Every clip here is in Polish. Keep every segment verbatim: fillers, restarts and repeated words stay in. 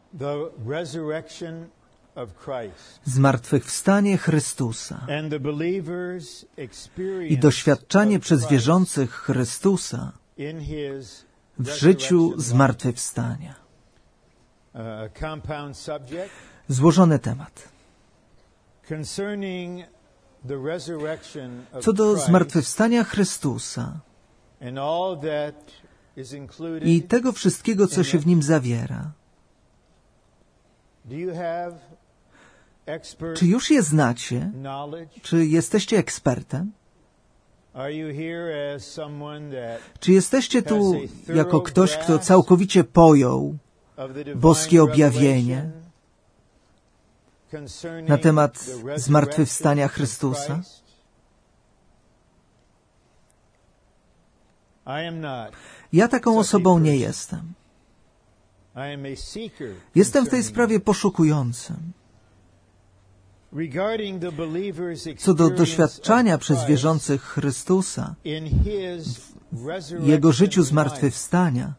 Zmartwychwstanie Chrystusa i doświadczanie przez wierzących Chrystusa w życiu zmartwychwstania. Złożony temat. Co do zmartwychwstania Chrystusa i tego wszystkiego, co się w nim zawiera, czy już je znacie? Czy jesteście ekspertem? Czy jesteście tu jako ktoś, kto całkowicie pojął boskie objawienie na temat zmartwychwstania Chrystusa? Ja taką osobą nie jestem. Jestem w tej sprawie poszukującym. Co do doświadczania przez wierzących Chrystusa w Jego życiu zmartwychwstania,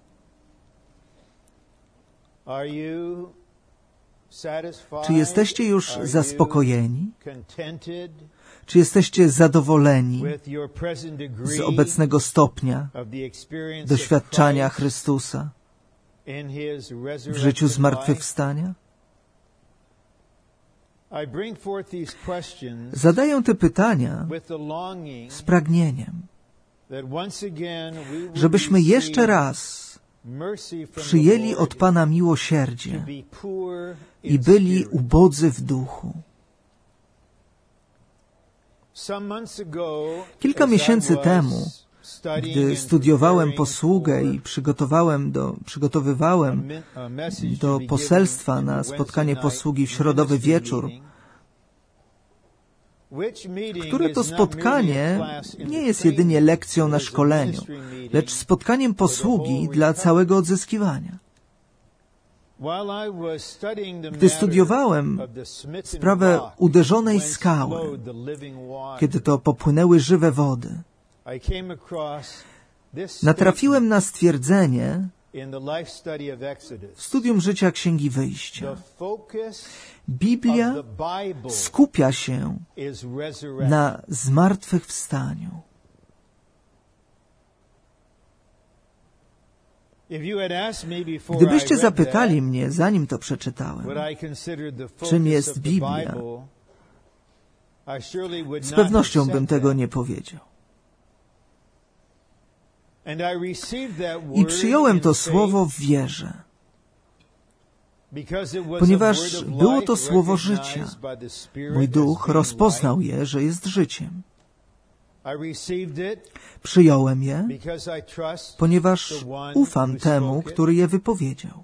czy jesteście już zaspokojeni? Czy jesteście zadowoleni z obecnego stopnia doświadczania Chrystusa w życiu zmartwychwstania? Zadaję te pytania z pragnieniem, żebyśmy jeszcze raz przyjęli od Pana miłosierdzie i byli ubodzy w duchu. Kilka miesięcy temu, gdy studiowałem posługę i przygotowałem do, przygotowywałem do poselstwa na spotkanie posługi w środowy wieczór, które to spotkanie nie jest jedynie lekcją na szkoleniu, lecz spotkaniem posługi dla całego odzyskiwania. Gdy studiowałem sprawę uderzonej skały, kiedy to popłynęły żywe wody, natrafiłem na stwierdzenie w studium życia Księgi Wyjścia. Biblia skupia się na zmartwychwstaniu. Gdybyście zapytali mnie, zanim to przeczytałem, czym jest Biblia, z pewnością bym tego nie powiedział. I przyjąłem to słowo w wierze, ponieważ było to słowo życia. Mój duch rozpoznał je, że jest życiem. Przyjąłem je, ponieważ ufam temu, który je wypowiedział.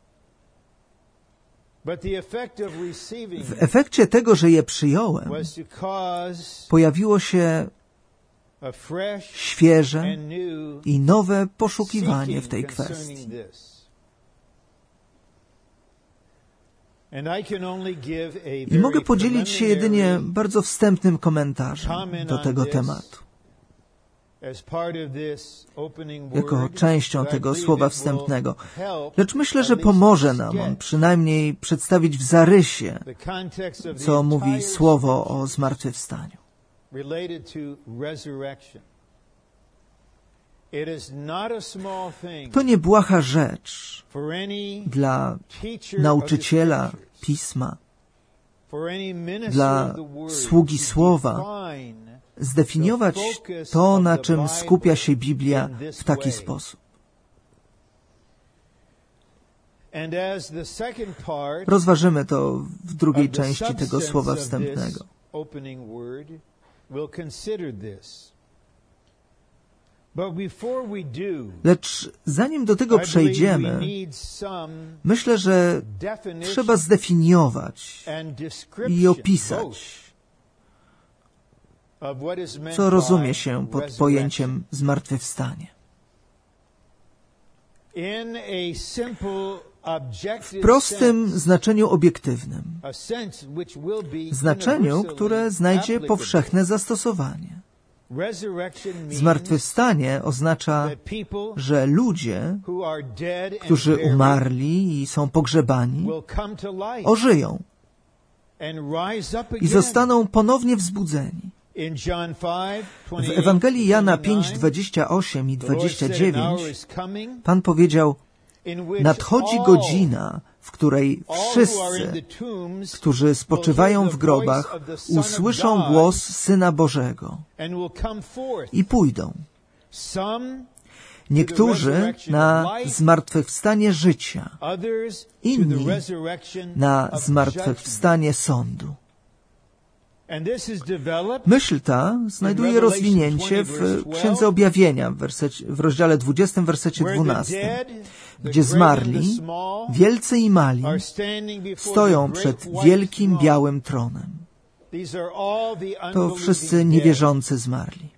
W efekcie tego, że je przyjąłem, pojawiło się świeże i nowe poszukiwanie w tej kwestii. I mogę podzielić się jedynie bardzo wstępnym komentarzem do tego tematu. Jako częścią tego słowa wstępnego. Lecz myślę, że pomoże nam on przynajmniej przedstawić w zarysie, co mówi słowo o zmartwychwstaniu. To nie błaha rzecz dla nauczyciela Pisma, dla sługi Słowa, zdefiniować to, na czym skupia się Biblia w taki sposób. Rozważymy to w drugiej części tego słowa wstępnego. Lecz zanim do tego przejdziemy, myślę, że trzeba zdefiniować i opisać, co rozumie się pod pojęciem zmartwychwstanie. W prostym znaczeniu obiektywnym, znaczeniu, które znajdzie powszechne zastosowanie. Zmartwychwstanie oznacza, że ludzie, którzy umarli i są pogrzebani, ożyją i zostaną ponownie wzbudzeni. W Ewangelii Jana pięć, dwadzieścia osiem i dwadzieścia dziewięć Pan powiedział: nadchodzi godzina, w której wszyscy, którzy spoczywają w grobach, usłyszą głos Syna Bożego i pójdą. Niektórzy na zmartwychwstanie życia, inni na zmartwychwstanie sądu. Myśl ta znajduje rozwinięcie w Księdze Objawienia w, wersecie, w rozdziale dwudziestym, wersecie dwunastym, gdzie zmarli, wielcy i mali, stoją przed wielkim białym tronem. To wszyscy niewierzący zmarli.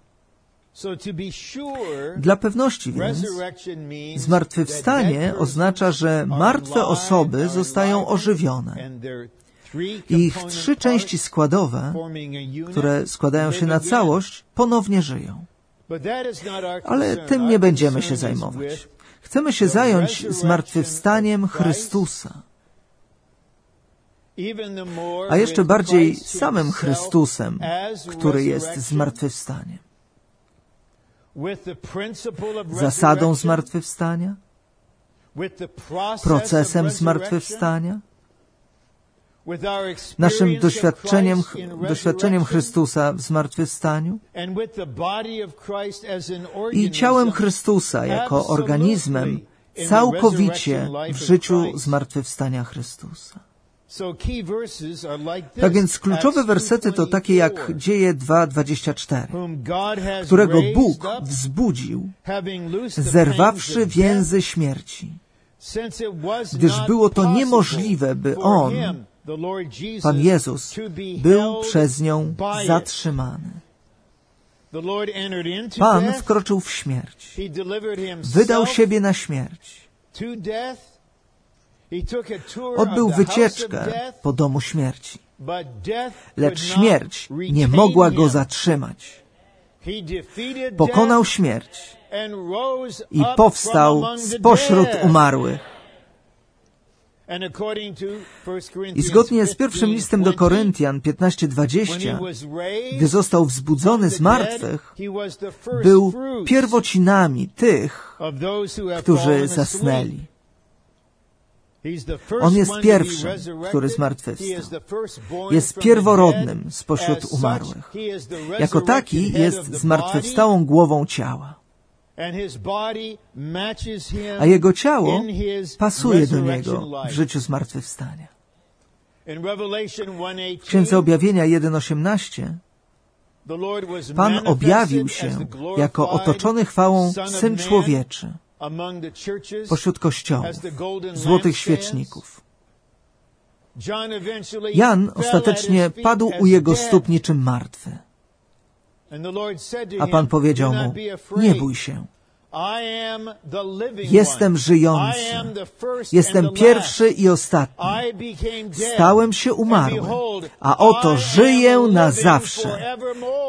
Dla pewności więc zmartwychwstanie oznacza, że martwe osoby zostają ożywione. Ich trzy części składowe, które składają się na całość, ponownie żyją. Ale tym nie będziemy się zajmować. Chcemy się zająć zmartwychwstaniem Chrystusa, a jeszcze bardziej samym Chrystusem, który jest zmartwychwstaniem. Zasadą zmartwychwstania, procesem zmartwychwstania, naszym doświadczeniem, doświadczeniem Chrystusa w zmartwychwstaniu i ciałem Chrystusa jako organizmem całkowicie w życiu zmartwychwstania Chrystusa. Tak więc kluczowe wersety to takie jak Dzieje dwa, dwadzieścia cztery, którego Bóg wzbudził, zerwawszy więzy śmierci, gdyż było to niemożliwe, by On, Pan Jezus, był przez nią zatrzymany. Pan wkroczył w śmierć. Wydał siebie na śmierć. Odbył wycieczkę po domu śmierci. Lecz śmierć nie mogła go zatrzymać. Pokonał śmierć i powstał spośród umarłych. I zgodnie z pierwszym listem do Koryntian piętnaście dwadzieścia, gdy został wzbudzony z martwych, był pierwocinami tych, którzy zasnęli. On jest pierwszym, który zmartwychwstał. Jest pierworodnym spośród umarłych. Jako taki jest zmartwychwstałą głową ciała. A jego ciało pasuje do niego w życiu zmartwychwstania. W Księdze Objawienia jeden osiemnaście Pan objawił się jako otoczony chwałą Syn Człowieczy pośród kościołów, złotych świeczników. Jan ostatecznie padł u jego stóp niczym martwy. A Pan powiedział mu: nie bój się. Jestem żyjący. Jestem pierwszy i ostatni. Stałem się umarły, a oto żyję na zawsze.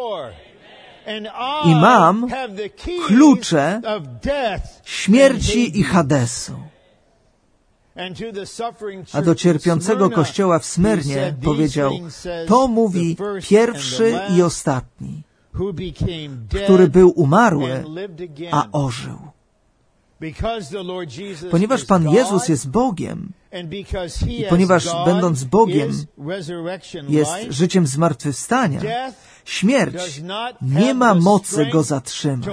I mam klucze śmierci i Hadesu. A do cierpiącego kościoła w Smyrnie powiedział: to mówi pierwszy i ostatni, który był umarły, a ożył. Ponieważ Pan Jezus jest Bogiem i ponieważ będąc Bogiem jest życiem zmartwychwstania, śmierć nie ma mocy go zatrzymać.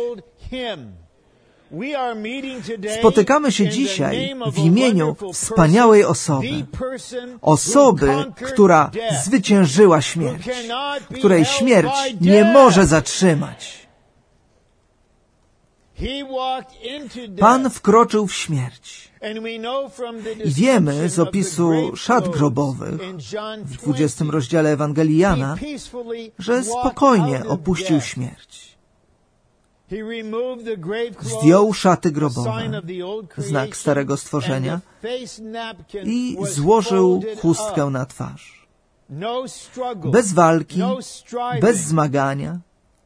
Spotykamy się dzisiaj w imieniu wspaniałej osoby. Osoby, która zwyciężyła śmierć, której śmierć nie może zatrzymać. Pan wkroczył w śmierć. I wiemy z opisu szat grobowych w dwudziestym rozdziale Ewangelii Jana, że spokojnie opuścił śmierć. Zdjął szaty grobowe, znak starego stworzenia, i złożył chustkę na twarz. Bez walki, bez zmagania,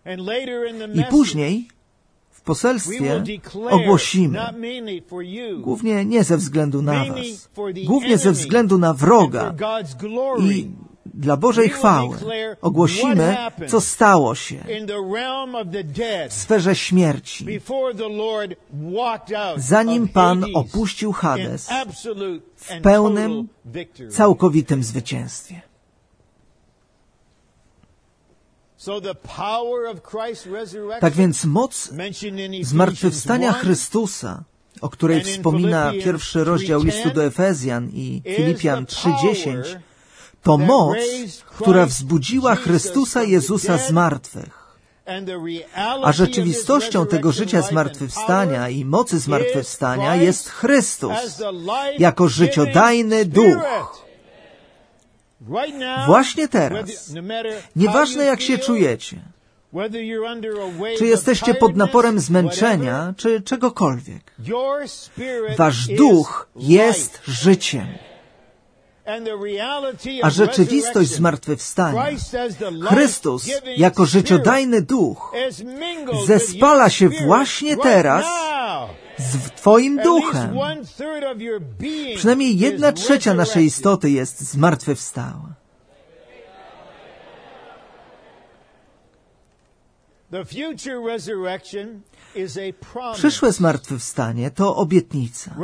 I później w poselstwie ogłosimy, głównie nie ze względu na was, głównie ze względu na wroga i dla Bożej chwały, ogłosimy, co stało się w sferze śmierci, zanim Pan opuścił Hades w pełnym, całkowitym zwycięstwie. Tak więc moc zmartwychwstania Chrystusa, o której wspomina pierwszy rozdział listu do Efezjan i Filipian trzy dziesięć, to moc, która wzbudziła Chrystusa Jezusa z martwych. A rzeczywistością tego życia zmartwychwstania i mocy zmartwychwstania jest Chrystus jako życiodajny duch. Właśnie teraz, nieważne jak się czujecie, czy jesteście pod naporem zmęczenia, czy czegokolwiek, wasz duch jest życiem. A rzeczywistość zmartwychwstania, Chrystus jako życiodajny duch, zespala się właśnie teraz z Twoim duchem. Przynajmniej jedna trzecia naszej istoty jest zmartwychwstała. Przyszłe zmartwychwstanie to obietnica.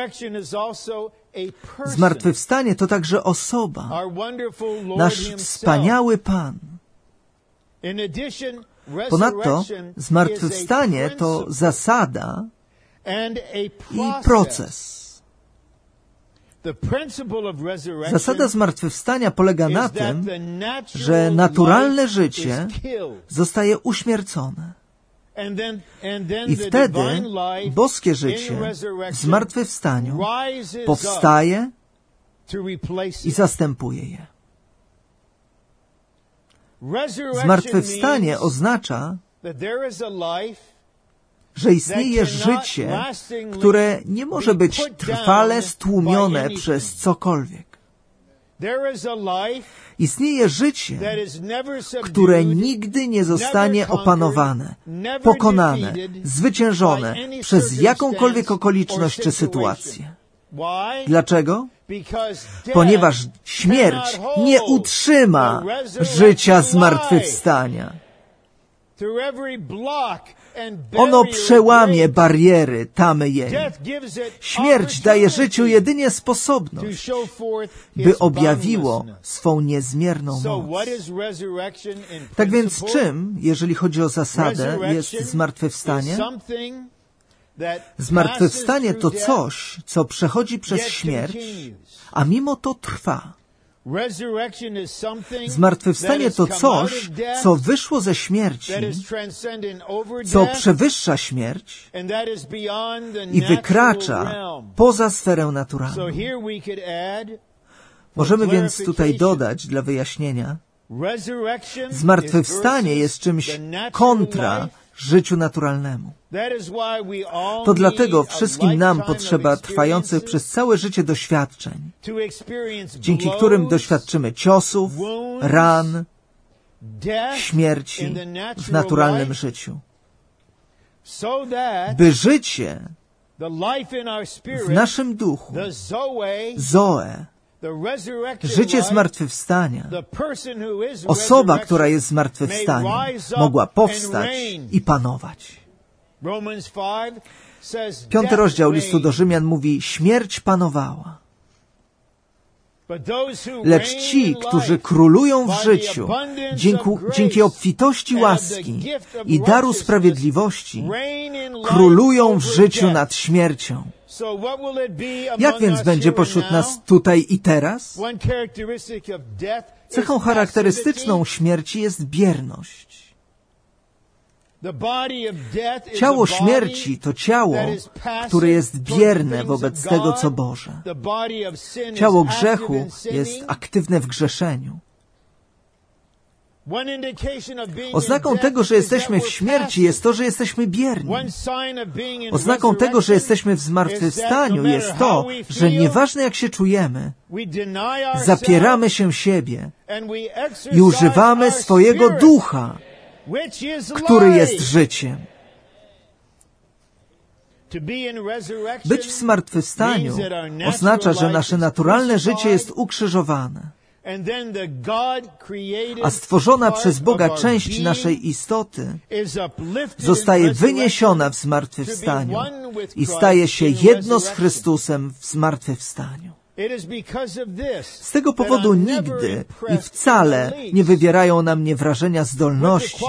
Zmartwychwstanie to także osoba, nasz wspaniały Pan. Ponadto zmartwychwstanie to zasada i proces. Zasada zmartwychwstania polega na tym, że naturalne życie zostaje uśmiercone. I wtedy boskie życie w zmartwychwstaniu powstaje i zastępuje je. Zmartwychwstanie oznacza, że istnieje życie, które nie może być trwale stłumione przez cokolwiek. Istnieje życie, które nigdy nie zostanie opanowane, pokonane, zwyciężone przez jakąkolwiek okoliczność czy sytuację. Dlaczego? Ponieważ śmierć nie utrzyma życia zmartwychwstania. Ono przełamie bariery, tamy jej. Śmierć daje życiu jedynie sposobność, by objawiło swą niezmierną moc. Tak więc czym, jeżeli chodzi o zasadę, jest zmartwychwstanie? Zmartwychwstanie to coś, co przechodzi przez śmierć, a mimo to trwa. Zmartwychwstanie to coś, co wyszło ze śmierci, co przewyższa śmierć i wykracza poza sferę naturalną. Możemy więc tutaj dodać dla wyjaśnienia, zmartwychwstanie jest czymś kontra życiu naturalnemu. To dlatego wszystkim nam potrzeba trwających przez całe życie doświadczeń, dzięki którym doświadczymy ciosów, ran, śmierci w naturalnym życiu. By życie w naszym duchu, Zoe, życie zmartwychwstania, osoba, która jest zmartwychwstaniem, mogła powstać i panować. Piąty rozdział listu do Rzymian mówi, śmierć panowała. Lecz ci, którzy królują w życiu dzięki, dzięki obfitości łaski i daru sprawiedliwości, królują w życiu nad śmiercią. Jak więc będzie pośród nas tutaj i teraz? Cechą charakterystyczną śmierci jest bierność. Ciało śmierci to ciało, które jest bierne wobec tego, co Boże. Ciało grzechu jest aktywne w grzeszeniu. Oznaką tego, że jesteśmy w śmierci, jest to, że jesteśmy bierni. Oznaką tego, że jesteśmy w zmartwychwstaniu, jest to, że nieważne jak się czujemy, zapieramy się siebie i używamy swojego ducha który jest życiem. Być w zmartwychwstaniu oznacza, że nasze naturalne życie jest ukrzyżowane, a stworzona przez Boga część naszej istoty zostaje wyniesiona w zmartwychwstaniu i staje się jedno z Chrystusem w zmartwychwstaniu. Z tego powodu nigdy i wcale nie wywierają na mnie wrażenia zdolności,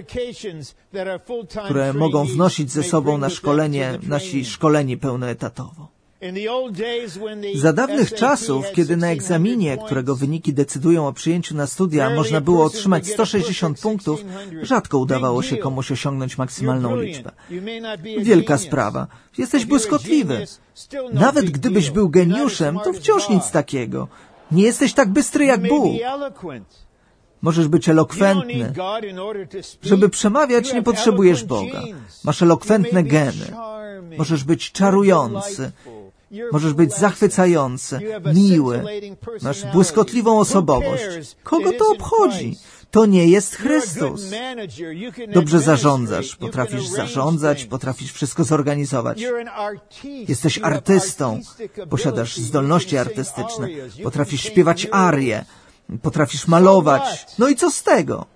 które mogą wnosić ze sobą na szkolenie nasi szkoleni pełnoetatowo. Za dawnych czasów, kiedy na egzaminie, którego wyniki decydują o przyjęciu na studia, można było otrzymać sto sześćdziesiąt punktów, rzadko udawało się komuś osiągnąć maksymalną liczbę. Wielka sprawa. Jesteś błyskotliwy. Nawet gdybyś był geniuszem, to wciąż nic takiego. Nie jesteś tak bystry jak Bóg. Możesz być elokwentny. Żeby przemawiać, nie potrzebujesz Boga. Masz elokwentne geny. Możesz być czarujący. Możesz być zachwycający, miły. Masz błyskotliwą osobowość. Kogo to obchodzi? To nie jest Chrystus. Dobrze zarządzasz. Potrafisz zarządzać, potrafisz wszystko zorganizować. Jesteś artystą. Posiadasz zdolności artystyczne. Potrafisz śpiewać arie. Potrafisz malować. No i co z tego?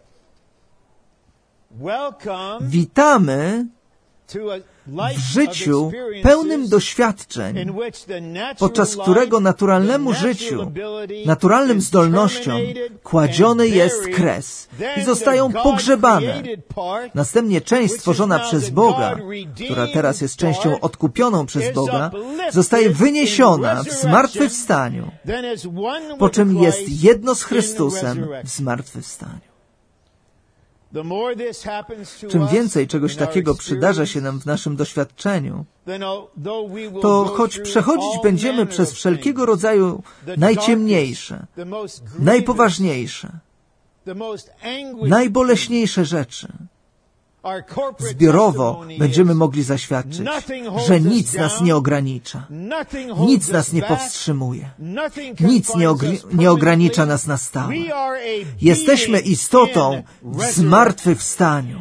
Witamy w życiu pełnym doświadczeń, podczas którego naturalnemu życiu, naturalnym zdolnościom kładziony jest kres i zostają pogrzebane. Następnie część stworzona przez Boga, która teraz jest częścią odkupioną przez Boga, zostaje wyniesiona w zmartwychwstaniu, po czym jest jedno z Chrystusem w zmartwychwstaniu. Czym więcej czegoś takiego przydarza się nam w naszym doświadczeniu, to choć przechodzić będziemy przez wszelkiego rodzaju najciemniejsze, najpoważniejsze, najboleśniejsze rzeczy, zbiorowo będziemy mogli zaświadczyć, że nic nas nie ogranicza, nic nas nie powstrzymuje, nic nie, nie ogranicza nas na stałe. Jesteśmy istotą w zmartwychwstaniu.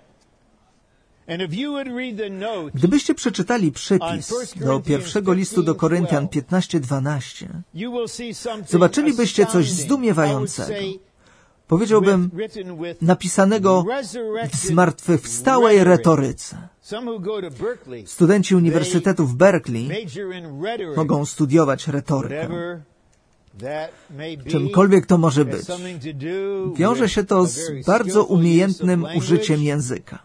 Gdybyście przeczytali przypis do pierwszego listu do Koryntian piętnaście dwanaście, zobaczylibyście coś zdumiewającego. Powiedziałbym, napisanego w zmartwychwstałej retoryce. Studenci Uniwersytetu w Berkeley mogą studiować retorykę. Czymkolwiek to może być. Wiąże się to z bardzo umiejętnym użyciem języka.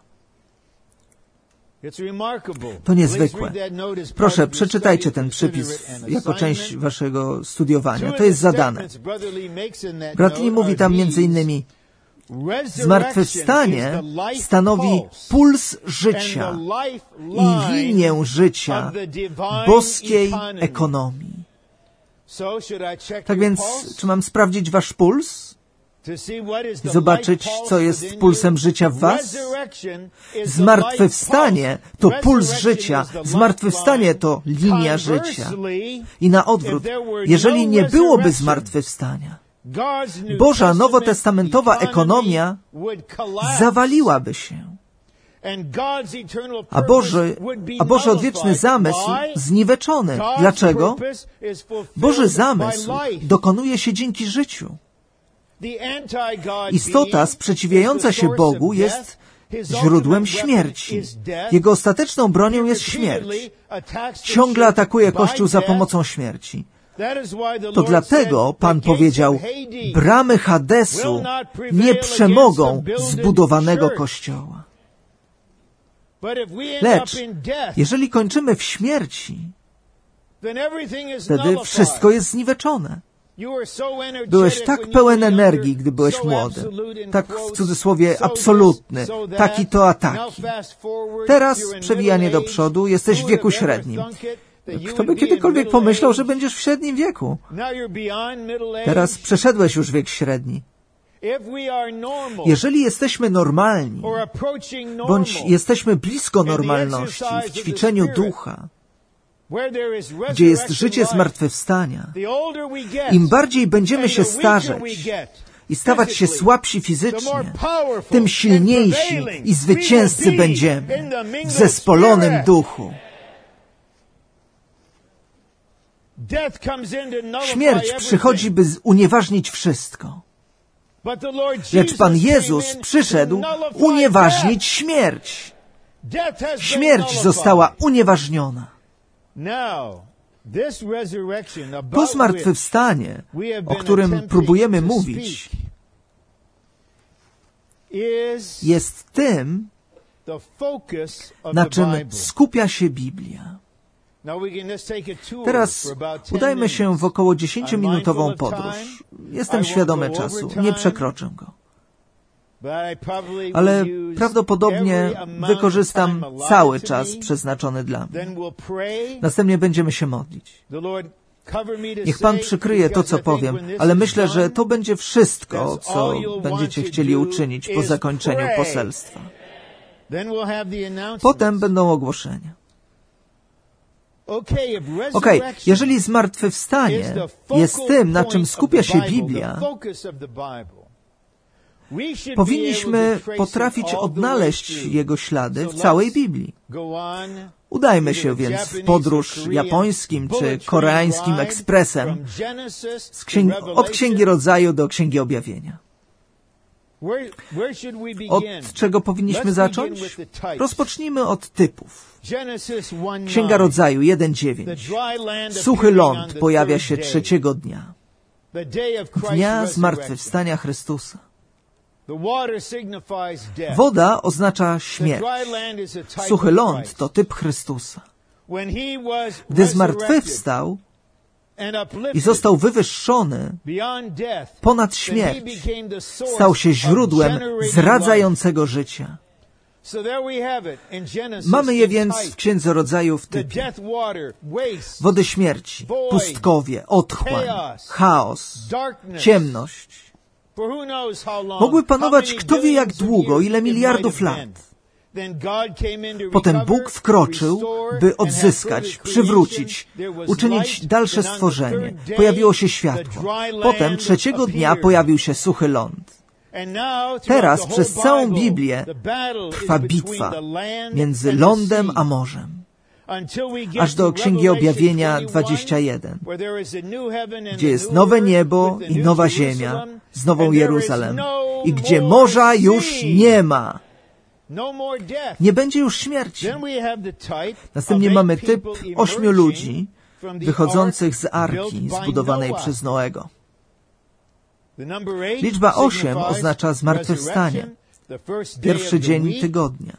To niezwykłe. Proszę, przeczytajcie ten przypis jako część waszego studiowania. To jest zadane. Brat Lee mówi tam między innymi: zmartwychwstanie stanowi puls życia i linię życia boskiej ekonomii. Tak więc, czy mam sprawdzić wasz puls? Zobaczyć, co jest pulsem życia w was? Zmartwychwstanie to puls życia, zmartwychwstanie to linia życia. I na odwrót, jeżeli nie byłoby zmartwychwstania, Boża nowotestamentowa ekonomia zawaliłaby się. A Boży, a Boży odwieczny zamysł zniweczony. Dlaczego? Boży zamysł dokonuje się dzięki życiu. Istota sprzeciwiająca się Bogu jest źródłem śmierci. Jego ostateczną bronią jest śmierć. Ciągle atakuje Kościół za pomocą śmierci. To dlatego Pan powiedział: bramy Hadesu nie przemogą zbudowanego Kościoła. Lecz jeżeli kończymy w śmierci, wtedy wszystko jest zniweczone. Byłeś tak pełen energii, gdy byłeś młody. Tak w cudzysłowie absolutny. Taki to a taki. Teraz przewijanie do przodu, jesteś w wieku średnim. Kto by kiedykolwiek pomyślał, że będziesz w średnim wieku? Teraz przeszedłeś już wiek średni. Jeżeli jesteśmy normalni, bądź jesteśmy blisko normalności w ćwiczeniu ducha, gdzie jest życie zmartwychwstania, im bardziej będziemy się starzeć i stawać się słabsi fizycznie, tym silniejsi i zwycięzcy będziemy w zespolonym duchu. Śmierć przychodzi, by unieważnić wszystko. Lecz Pan Jezus przyszedł unieważnić śmierć. Śmierć została unieważniona. To zmartwychwstanie, o którym próbujemy mówić, jest tym, na czym skupia się Biblia. Teraz udajmy się w około dziesięciominutową podróż. Jestem świadomy czasu, nie przekroczę go. Ale prawdopodobnie wykorzystam cały czas przeznaczony dla mnie. Następnie będziemy się modlić. Niech Pan przykryje to, co powiem, ale myślę, że to będzie wszystko, co będziecie chcieli uczynić po zakończeniu poselstwa. Potem będą ogłoszenia. Okej, okay, jeżeli zmartwychwstanie jest tym, na czym skupia się Biblia, powinniśmy potrafić odnaleźć jego ślady w całej Biblii. Udajmy się więc w podróż japońskim czy koreańskim ekspresem z księg- od Księgi Rodzaju do Księgi Objawienia. Od czego powinniśmy zacząć? Rozpocznijmy od typów. Księga Rodzaju jeden dziewięć. Suchy ląd pojawia się trzeciego dnia. Dnia zmartwychwstania Chrystusa. Woda oznacza śmierć. Suchy ląd to typ Chrystusa. Gdy zmartwychwstał i został wywyższony ponad śmierć, stał się źródłem zradzającego życia. Mamy je więc w Księdze Rodzaju w typie. Wody śmierci, pustkowie, otchłań, chaos, ciemność. Mogły panować kto wie jak długo, ile miliardów lat. Potem Bóg wkroczył, by odzyskać, przywrócić, uczynić dalsze stworzenie. Pojawiło się światło. Potem trzeciego dnia pojawił się suchy ląd. Teraz przez całą Biblię trwa bitwa między lądem a morzem. Aż do Księgi Objawienia dwadzieścia jeden, gdzie jest nowe niebo i nowa ziemia z Nową Jeruzalem i gdzie morza już nie ma. Nie będzie już śmierci. Następnie mamy typ ośmiu ludzi wychodzących z arki zbudowanej przez Noego. Liczba osiem oznacza zmartwychwstanie, pierwszy dzień tygodnia.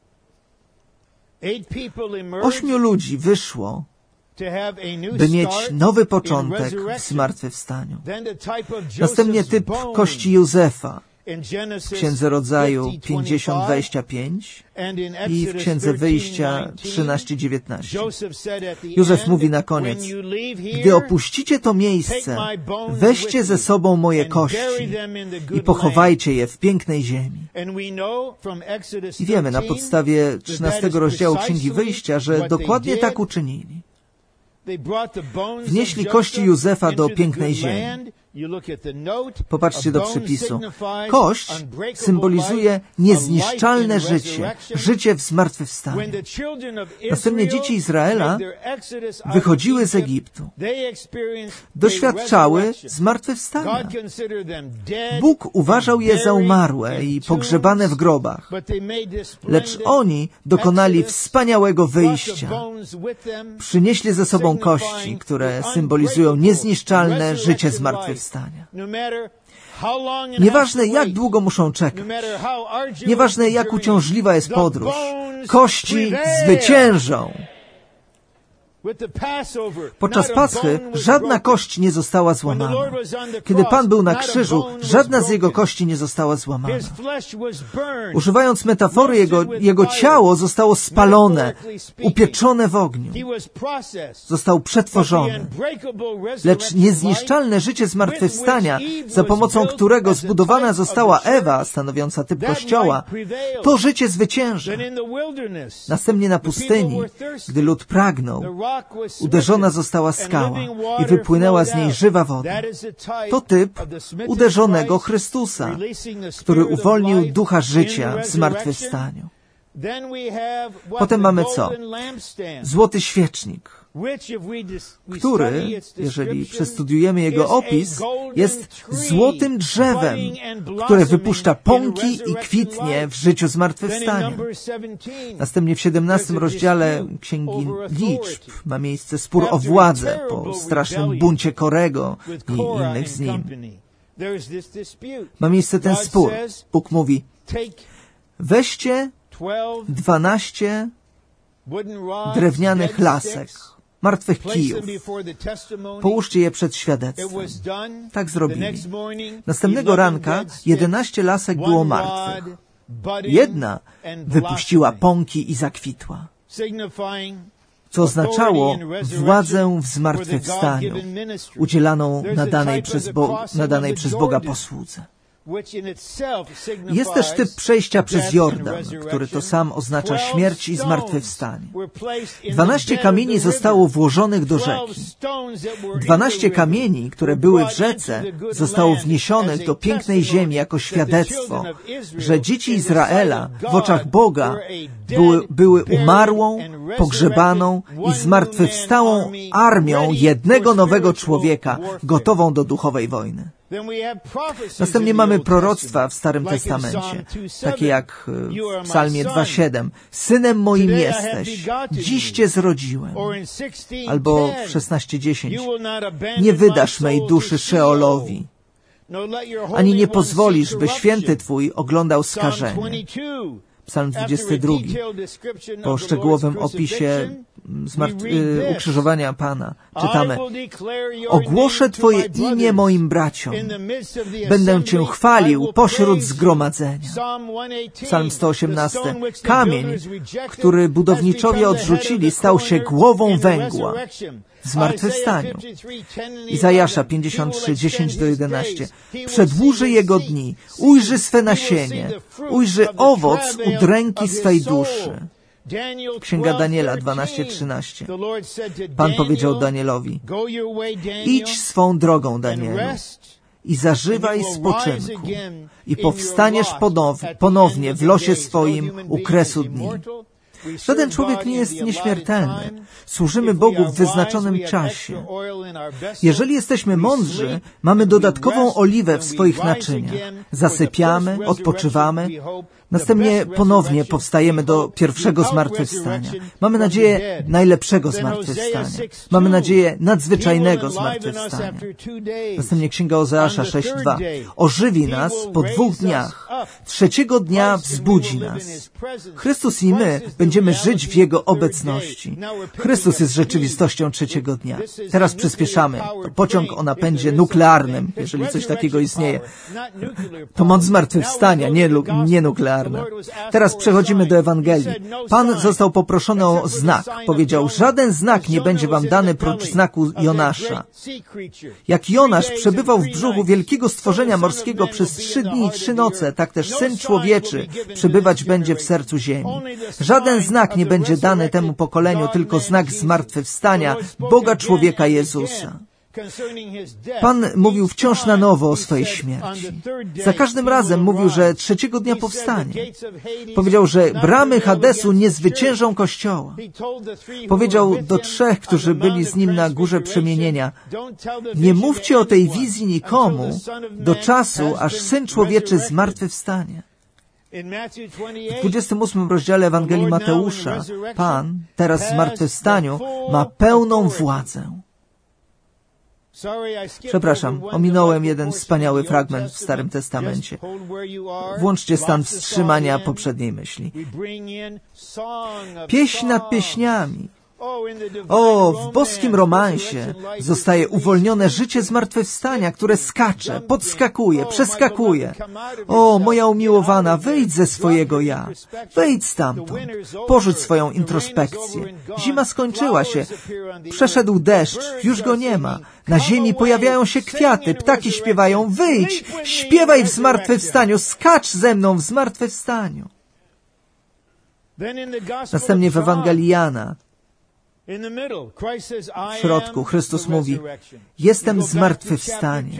Ośmiu ludzi wyszło, by mieć nowy początek w zmartwychwstaniu. Następnie typ kości Józefa w Księdze Rodzaju pięćdziesiąt dwadzieścia pięć i w Księdze Wyjścia trzynaście dziewiętnaście. Józef mówi na koniec: gdy opuścicie to miejsce, weźcie ze sobą moje kości i pochowajcie je w pięknej ziemi. I wiemy na podstawie trzynastego rozdziału Księgi Wyjścia, że dokładnie tak uczynili. Wnieśli kości Józefa do pięknej ziemi. Popatrzcie do przypisu. Kość symbolizuje niezniszczalne życie, życie w zmartwychwstaniu. Następnie dzieci Izraela wychodziły z Egiptu. Doświadczały zmartwychwstania. Bóg uważał je za umarłe i pogrzebane w grobach, lecz oni dokonali wspaniałego wyjścia. Przynieśli ze sobą kości, które symbolizują niezniszczalne życie zmartwychwstania. Nieważne, jak długo muszą czekać, nieważne, jak uciążliwa jest podróż, kości zwyciężą. Podczas Paschy żadna kość nie została złamana. Kiedy Pan był na krzyżu, żadna z Jego kości nie została złamana. Używając metafory, Jego, jego ciało zostało spalone, upieczone w ogniu. Został przetworzony. Lecz niezniszczalne życie zmartwychwstania, za pomocą którego zbudowana została Ewa, stanowiąca typ Kościoła, to życie zwycięży. Następnie na pustyni, gdy lud pragnął, Uderzona została skała i wypłynęła z niej żywa woda. To typ uderzonego Chrystusa, który uwolnił ducha życia w zmartwychwstaniu. Potem mamy co? Złoty świecznik, który, jeżeli przestudiujemy jego opis, jest złotym drzewem, które wypuszcza pąki i kwitnie w życiu zmartwychwstania. Następnie w siedemnastym rozdziale Księgi Liczb ma miejsce spór o władzę po strasznym buncie Korego i innych z nim. Ma miejsce ten spór. Bóg mówi: weźcie dwanaście drewnianych lasek, martwych kijów. Połóżcie je przed świadectwem. Tak zrobili. Następnego ranka jedenaście lasek było martwych. Jedna wypuściła pąki i zakwitła, co oznaczało władzę w zmartwychwstaniu, udzielaną nadanej przez, Bo- nadanej przez Boga posłudze. Jest też typ przejścia przez Jordan, który to sam oznacza śmierć i zmartwychwstanie. Dwanaście kamieni zostało włożonych do rzeki. Dwanaście kamieni, które były w rzece, zostało wniesionych do pięknej ziemi jako świadectwo, że dzieci Izraela w oczach Boga były, były umarłą, pogrzebaną i zmartwychwstałą armią jednego nowego człowieka, gotową do duchowej wojny. Następnie mamy proroctwa w Starym Testamencie, takie jak w Psalmie dwa siedem. Synem moim jesteś, dziś Cię zrodziłem. Albo w szesnaście dziesięć. Nie wydasz mej duszy Szeolowi, ani nie pozwolisz, by święty Twój oglądał skażenie. Psalm dwudziesty drugi. Po szczegółowym opisie zmart- y, ukrzyżowania Pana czytamy: ogłoszę Twoje imię moim braciom, będę Cię chwalił pośród zgromadzenia. Psalm sto osiemnasty. Kamień, który budowniczowie odrzucili, stał się głową węgła w zmartwychwstaniu. Izajasza pięćdziesiąt trzy, dziesięć do jedenastu. Przedłuży jego dni, ujrzy swe nasienie, ujrzy owoc udręki swej duszy. Księga Daniela dwanaście trzynaście. Pan powiedział Danielowi: idź swą drogą, Danielu, i zażywaj spoczynku, i powstaniesz ponownie w losie swoim u kresu dni. Żaden człowiek nie jest nieśmiertelny. Służymy Bogu w wyznaczonym czasie. Jeżeli jesteśmy mądrzy, mamy dodatkową oliwę w swoich naczyniach. Zasypiamy, odpoczywamy, następnie ponownie powstajemy do pierwszego zmartwychwstania. Mamy nadzieję najlepszego zmartwychwstania. Mamy nadzieję nadzwyczajnego zmartwychwstania. Następnie Księga Ozeasza sześć dwa. Ożywi nas po dwóch dniach. Trzeciego dnia wzbudzi nas. Chrystus i my będziemy żyć w Jego obecności. Chrystus jest rzeczywistością trzeciego dnia. Teraz przyspieszamy. To pociąg o napędzie nuklearnym, jeżeli coś takiego istnieje. To moc zmartwychwstania, nie, nie nuklearna. Teraz przechodzimy do Ewangelii. Pan został poproszony o znak. Powiedział: żaden znak nie będzie wam dany prócz znaku Jonasza. Jak Jonasz przebywał w brzuchu wielkiego stworzenia morskiego przez trzy dni i trzy noce, tak też Syn Człowieczy przebywać będzie w sercu ziemi. Żaden znak nie będzie dany temu pokoleniu, tylko znak zmartwychwstania Boga człowieka Jezusa. Pan mówił wciąż na nowo o swojej śmierci. Za każdym razem mówił, że trzeciego dnia powstanie. Powiedział, że bramy Hadesu nie zwyciężą Kościoła. Powiedział do trzech, którzy byli z nim na górze przemienienia: nie mówcie o tej wizji nikomu do czasu, aż Syn Człowieczy zmartwychwstanie. W dwudziestym ósmym rozdziale Ewangelii Mateusza Pan, teraz w zmartwychwstaniu, ma pełną władzę. Przepraszam, ominąłem jeden wspaniały fragment w Starym Testamencie. Włączcie stan wstrzymania poprzedniej myśli. Pieśń nad pieśniami. O, w boskim romansie zostaje uwolnione życie zmartwychwstania, które skacze, podskakuje, przeskakuje. O, moja umiłowana, wyjdź ze swojego ja. Wyjdź stamtąd. Porzuć swoją introspekcję. Zima skończyła się. Przeszedł deszcz, już go nie ma. Na ziemi pojawiają się kwiaty, ptaki śpiewają. Wyjdź, śpiewaj w zmartwychwstaniu, skacz ze mną w zmartwychwstaniu. Następnie w Ewangelii Jana W środku Chrystus mówi, jestem zmartwychwstaniem.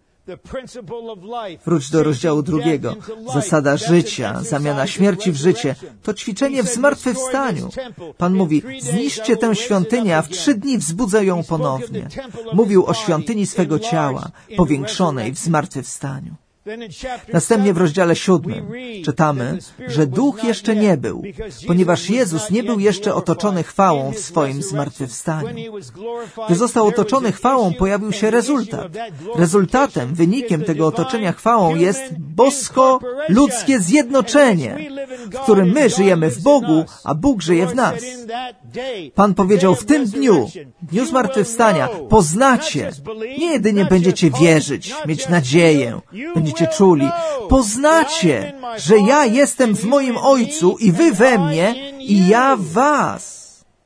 Wróć do rozdziału drugiego. Zasada życia, zamiana śmierci w życie, to ćwiczenie w zmartwychwstaniu. Pan mówi, zniszczcie tę świątynię, a w trzy dni wzbudzę ją ponownie. Mówił o świątyni swego ciała, powiększonej w zmartwychwstaniu. Następnie w rozdziale siódmym czytamy, że Duch jeszcze nie był, ponieważ Jezus nie był jeszcze otoczony chwałą w swoim zmartwychwstaniu. Gdy został otoczony chwałą, pojawił się rezultat. Rezultatem, wynikiem tego otoczenia chwałą jest bosko-ludzkie zjednoczenie, w którym my żyjemy w Bogu, a Bóg żyje w nas. Pan powiedział, w tym dniu, dniu zmartwychwstania, poznacie, nie jedynie będziecie wierzyć, mieć nadzieję, będziecie czuli, poznacie, że ja jestem w moim Ojcu i wy we mnie i ja w was.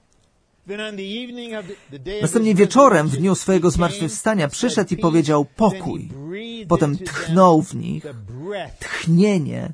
Następnie wieczorem, w dniu swojego zmartwychwstania, przyszedł i powiedział pokój. Potem tchnął w nich tchnienie,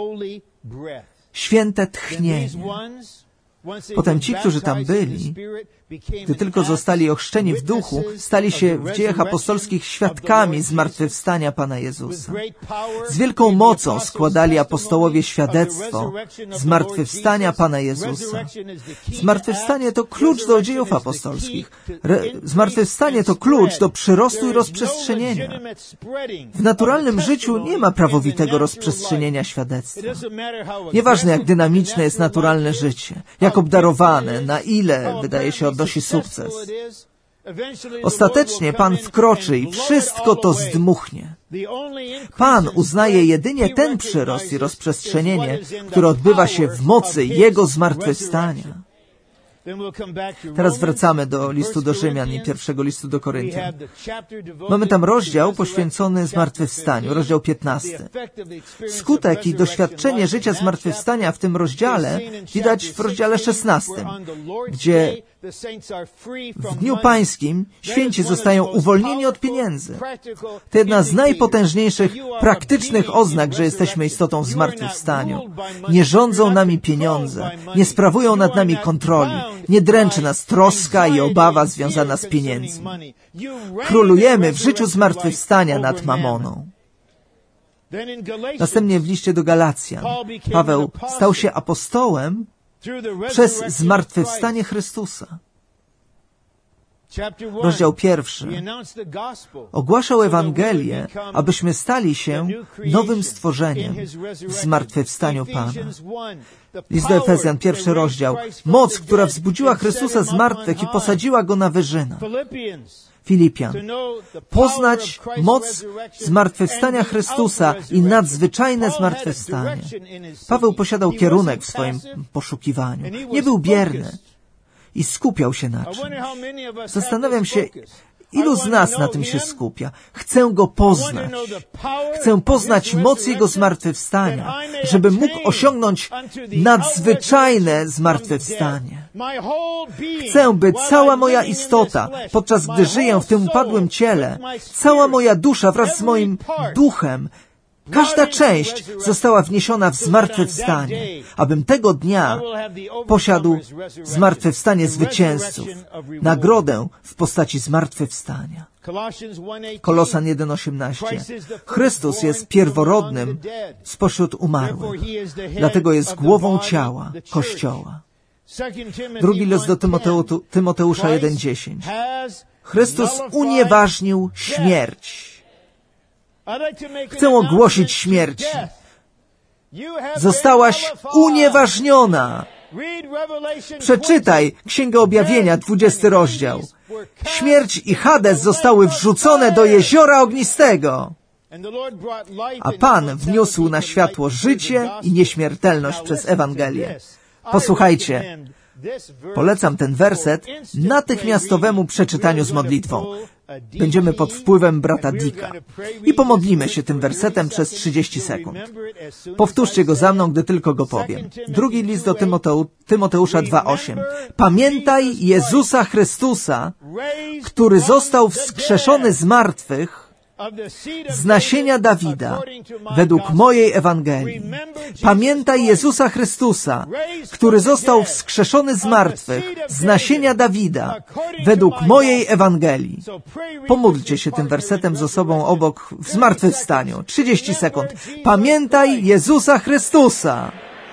święte tchnienie. Potem ci, którzy tam byli, gdy tylko zostali ochrzczeni w duchu, stali się w dziejach apostolskich świadkami zmartwychwstania Pana Jezusa. Z wielką mocą składali apostołowie świadectwo zmartwychwstania Pana Jezusa. Zmartwychwstanie to klucz do dziejów apostolskich. Re- zmartwychwstanie to klucz do przyrostu i rozprzestrzenienia. W naturalnym życiu nie ma prawowitego rozprzestrzenienia świadectwa. Nieważne, jak dynamiczne jest naturalne życie, jak obdarowane, na ile, wydaje się, odnosi sukces. Ostatecznie Pan wkroczy i wszystko to zdmuchnie. Pan uznaje jedynie ten przyrost i rozprzestrzenienie, które odbywa się w mocy Jego zmartwychwstania. Teraz wracamy do listu do Rzymian i pierwszego listu do Koryntian. Mamy tam rozdział poświęcony zmartwychwstaniu, rozdział piętnasty. Skutek i doświadczenie życia zmartwychwstania w tym rozdziale widać w rozdziale szesnastym, gdzie w Dniu Pańskim święci zostają uwolnieni od pieniędzy. To jedna z najpotężniejszych praktycznych oznak, że jesteśmy istotą w zmartwychwstaniu. Nie rządzą nami pieniądze, nie sprawują nad nami kontroli, nie dręczy nas troska i obawa związana z pieniędzmi. Królujemy w życiu zmartwychwstania nad mamoną. Następnie w liście do Galacjan Paweł stał się apostołem przez zmartwychwstanie Chrystusa. Rozdział pierwszy ogłaszał Ewangelię, abyśmy stali się nowym stworzeniem w zmartwychwstaniu Pana. List do Efezjan, pierwszy rozdział. Moc, która wzbudziła Chrystusa z martwych i posadziła Go na wyżynach. Filipian. Poznać moc zmartwychwstania Chrystusa i nadzwyczajne zmartwychwstanie. Paweł posiadał kierunek w swoim poszukiwaniu. Nie był bierny i skupiał się na czymś. Zastanawiam się, ilu z nas na tym się skupia. Chcę Go poznać. Chcę poznać moc Jego zmartwychwstania, żeby mógł osiągnąć nadzwyczajne zmartwychwstanie. Chcę, by cała moja istota, podczas gdy żyję w tym upadłym ciele, cała moja dusza wraz z moim duchem, każda część została wniesiona w zmartwychwstanie, abym tego dnia posiadł zmartwychwstanie zwycięzców, nagrodę w postaci zmartwychwstania. Kolosan jeden osiemnaście. Chrystus jest pierworodnym spośród umarłych, dlatego jest głową ciała, Kościoła. Drugi list do Tymoteu, Tymoteusza jeden dziesięć. Chrystus unieważnił śmierć. Chcę ogłosić śmierć. Zostałaś unieważniona. Przeczytaj Księgę Objawienia, dwudziesty rozdział. Śmierć i Hades zostały wrzucone do jeziora ognistego. A Pan wniósł na światło życie i nieśmiertelność przez Ewangelię. Posłuchajcie, polecam ten werset natychmiastowemu przeczytaniu z modlitwą. Będziemy pod wpływem brata Dicka i pomodlimy się tym wersetem przez trzydzieści sekund. Powtórzcie go za mną, gdy tylko go powiem. Drugi list do Tymoteu, Tymoteusza dwa osiem. Pamiętaj Jezusa Chrystusa, który został wskrzeszony z martwych z nasienia Dawida, według mojej Ewangelii. Pamiętaj Jezusa Chrystusa, który został wskrzeszony z martwych, z nasienia Dawida, według mojej Ewangelii. Pomódlcie się tym wersetem z osobą obok w zmartwychwstaniu. trzydzieści sekund. Pamiętaj Jezusa Chrystusa.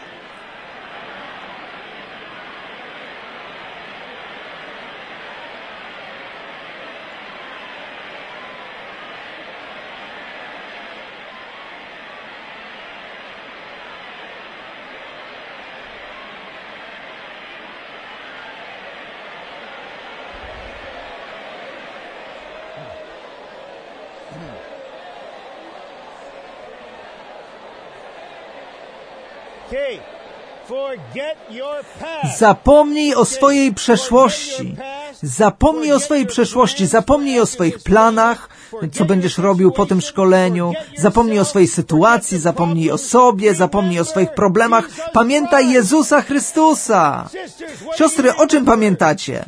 Zapomnij o swojej przeszłości. Zapomnij o swojej przeszłości. Zapomnij o swoich planach, co będziesz robił po tym szkoleniu. Zapomnij o swojej sytuacji. Zapomnij o sobie. Zapomnij o swoich problemach. Pamiętaj Jezusa Chrystusa. Siostry, o czym pamiętacie?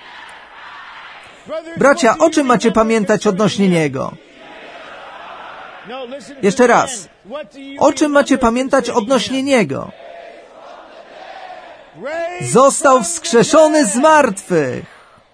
Bracia, o czym macie pamiętać odnośnie Niego? Jeszcze raz. O czym macie pamiętać odnośnie Niego? Został wskrzeszony z martwych.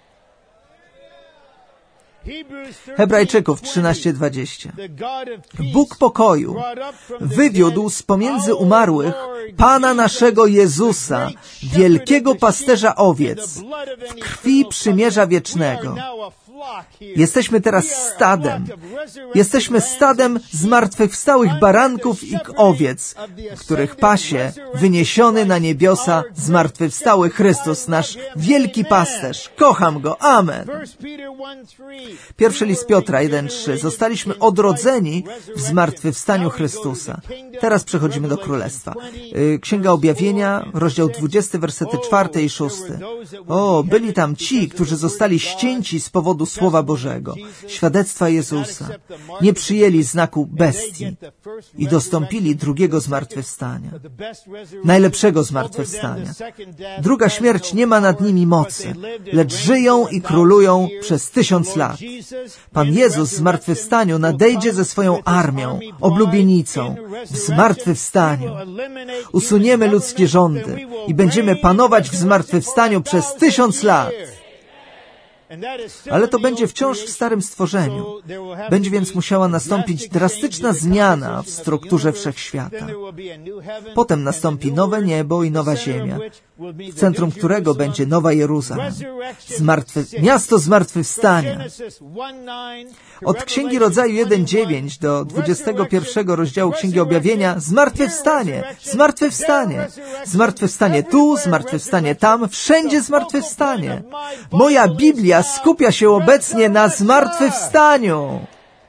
Hebrajczyków trzynaście dwadzieścia. Bóg pokoju wywiódł z pomiędzy umarłych Pana naszego Jezusa, wielkiego pasterza owiec, w krwi przymierza wiecznego. Jesteśmy teraz stadem. Jesteśmy stadem zmartwychwstałych baranków i owiec, których pasie wyniesiony na niebiosa zmartwychwstały Chrystus, nasz wielki pasterz. Kocham Go. Amen. Pierwszy list Piotra jeden trzy. Zostaliśmy odrodzeni w zmartwychwstaniu Chrystusa. Teraz przechodzimy do Królestwa. Księga Objawienia, rozdział dwudziesty, wersety czwarty i szósty. O, byli tam ci, którzy zostali ścięci z powodu Słowa Bożego, świadectwa Jezusa, nie przyjęli znaku bestii i dostąpili drugiego zmartwychwstania, najlepszego zmartwychwstania. Druga śmierć nie ma nad nimi mocy, lecz żyją i królują przez tysiąc lat. Pan Jezus w zmartwychwstaniu nadejdzie ze swoją armią, oblubienicą, w zmartwychwstaniu. Usuniemy ludzkie rządy i będziemy panować w zmartwychwstaniu przez tysiąc lat. Ale to będzie wciąż w starym stworzeniu. Będzie więc musiała nastąpić drastyczna zmiana w strukturze wszechświata. Potem nastąpi nowe niebo i nowa ziemia, w centrum którego będzie Nowa Jeruzalem, zmartwy... miasto zmartwychwstania. Od Księgi Rodzaju jeden dziewięć do dwudziestego pierwszego rozdziału Księgi Objawienia zmartwychwstanie, zmartwychwstanie, zmartwychwstanie tu, zmartwychwstanie tam, wszędzie zmartwychwstanie. Moja Biblia skupia się obecnie na zmartwychwstaniu.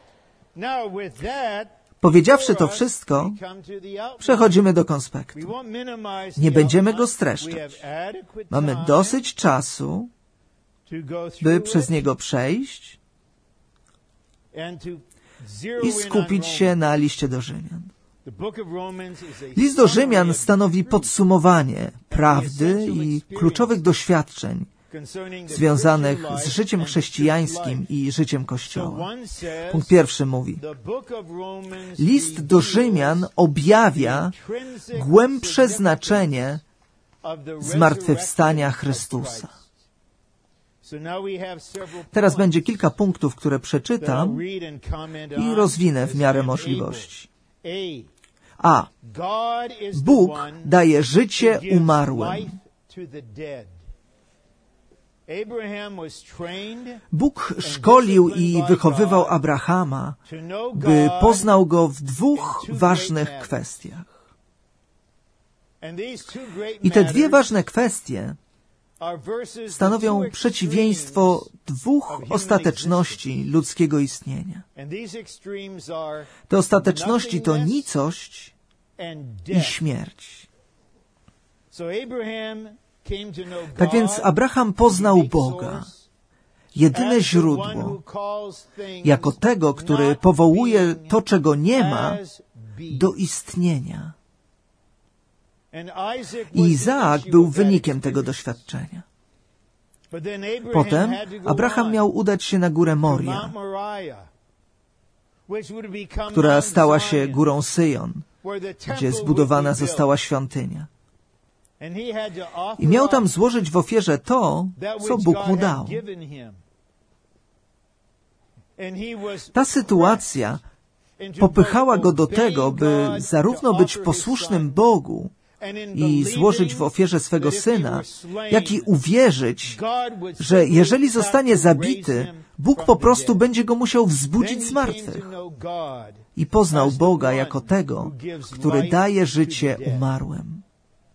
Powiedziawszy to wszystko, przechodzimy do konspektu. Nie będziemy go streszczać. Mamy dosyć czasu, by przez niego przejść i skupić się na liście do Rzymian. List do Rzymian stanowi podsumowanie prawdy i kluczowych doświadczeń związanych z życiem chrześcijańskim i życiem Kościoła. Punkt pierwszy mówi: list do Rzymian objawia głębsze znaczenie zmartwychwstania Chrystusa. Teraz będzie kilka punktów, które przeczytam i rozwinę w miarę możliwości. A. Bóg daje życie umarłym. Bóg szkolił i wychowywał Abrahama, by poznał Go w dwóch ważnych kwestiach. I te dwie ważne kwestie stanowią przeciwieństwo dwóch ostateczności ludzkiego istnienia. Te ostateczności to nicość i śmierć. Tak więc Abraham poznał Boga, jedyne źródło, jako tego, który powołuje to, czego nie ma, do istnienia. I Izaak był wynikiem tego doświadczenia. Potem Abraham miał udać się na górę Moria, która stała się górą Syjon, gdzie zbudowana została świątynia. I miał tam złożyć w ofierze to, co Bóg mu dał. Ta sytuacja popychała go do tego, by zarówno być posłusznym Bogu i złożyć w ofierze swego Syna, jak i uwierzyć, że jeżeli zostanie zabity, Bóg po prostu będzie go musiał wzbudzić z martwych. I poznał Boga jako tego, który daje życie umarłym.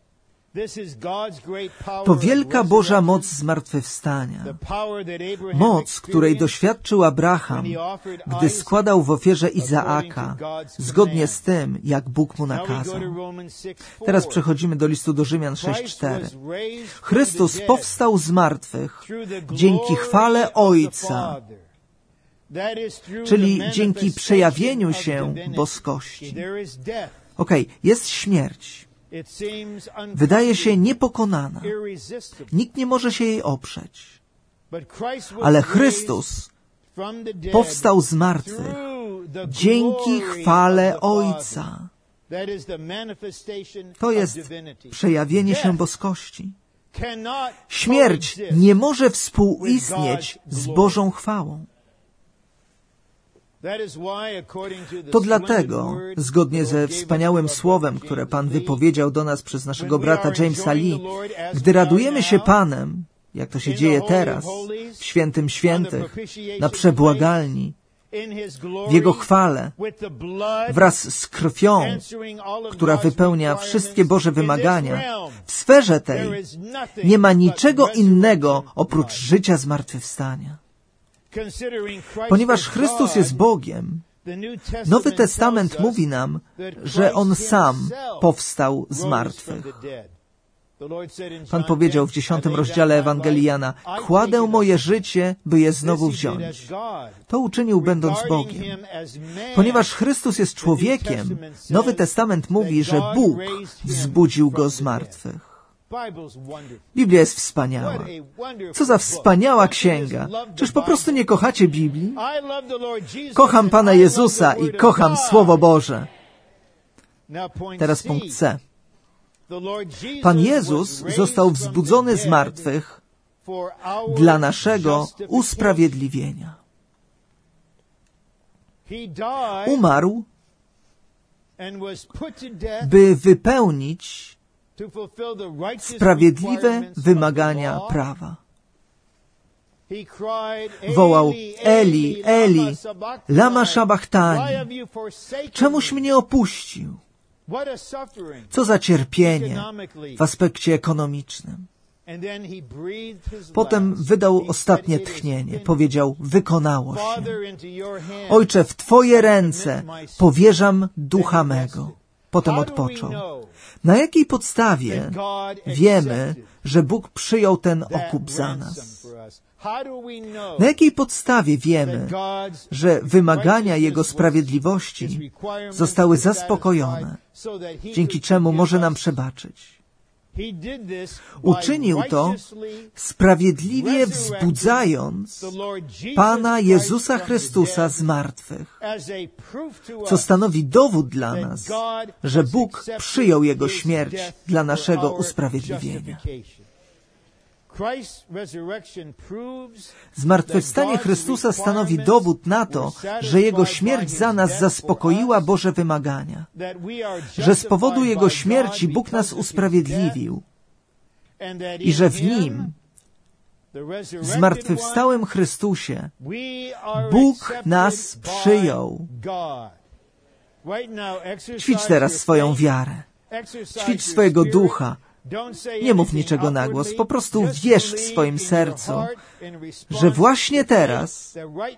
To wielka Boża moc zmartwychwstania. Moc, której doświadczył Abraham, gdy składał w ofierze Izaaka, zgodnie z tym, jak Bóg mu nakazał. Teraz przechodzimy do listu do Rzymian sześć cztery. Chrystus powstał z martwych dzięki chwale Ojca, czyli dzięki przejawieniu się boskości. Okej, okay, jest śmierć. Wydaje się niepokonana. Nikt nie może się jej oprzeć. Ale Chrystus powstał z martwych dzięki chwale Ojca. To jest przejawienie się boskości. Śmierć nie może współistnieć z Bożą chwałą. To dlatego, zgodnie ze wspaniałym słowem, które Pan wypowiedział do nas przez naszego brata Jamesa Lee, gdy radujemy się Panem, jak to się dzieje teraz, w Świętym Świętych, na przebłagalni, w Jego chwale, wraz z krwią, która wypełnia wszystkie Boże wymagania, w sferze tej nie ma niczego innego oprócz życia zmartwychwstania. Ponieważ Chrystus jest Bogiem, Nowy Testament mówi nam, że On sam powstał z martwych. Pan powiedział w dziesiątym rozdziale Ewangelii Jana: kładę moje życie, by je znowu wziąć. To uczynił, będąc Bogiem. Ponieważ Chrystus jest człowiekiem, Nowy Testament mówi, że Bóg wzbudził Go z martwych. Biblia jest wspaniała. Co za wspaniała księga. Czyż po prostu nie kochacie Biblii? Kocham Pana Jezusa i kocham Słowo Boże. Teraz punkt C. Pan Jezus został wzbudzony z martwych dla naszego usprawiedliwienia. Umarł, by wypełnić sprawiedliwe wymagania prawa. Wołał: Eli, Eli, lama sabachthani. Czemuś mnie opuścił? Co za cierpienie w aspekcie ekonomicznym. Potem wydał ostatnie tchnienie. Powiedział: wykonało się. Ojcze, w Twoje ręce powierzam ducha mego. Potem odpoczął. Na jakiej podstawie wiemy, że Bóg przyjął ten okup za nas? Na jakiej podstawie wiemy, że wymagania Jego sprawiedliwości zostały zaspokojone, dzięki czemu może nam przebaczyć? Uczynił to sprawiedliwie wzbudzając Pana Jezusa Chrystusa z martwych, co stanowi dowód dla nas, że Bóg przyjął Jego śmierć dla naszego usprawiedliwienia. Zmartwychwstanie Chrystusa stanowi dowód na to, że Jego śmierć za nas zaspokoiła Boże wymagania, że z powodu Jego śmierci Bóg nas usprawiedliwił i że w Nim, w zmartwychwstałym Chrystusie, Bóg nas przyjął. Ćwicz teraz swoją wiarę. Ćwicz swojego ducha. Nie mów niczego na głos, po prostu wierz w swoim sercu, że właśnie teraz,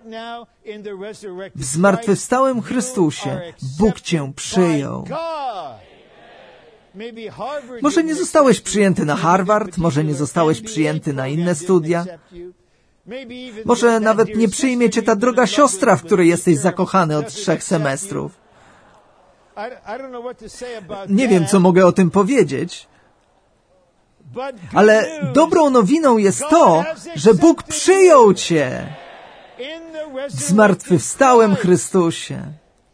w zmartwychwstałym Chrystusie, Bóg Cię przyjął. Może nie zostałeś przyjęty na Harvard, może nie zostałeś przyjęty na inne studia, może nawet nie przyjmie Cię ta droga siostra, w której jesteś zakochany od trzech semestrów. Nie wiem, co mogę o tym powiedzieć. Ale dobrą nowiną jest to, że Bóg przyjął Cię w zmartwychwstałym Chrystusie.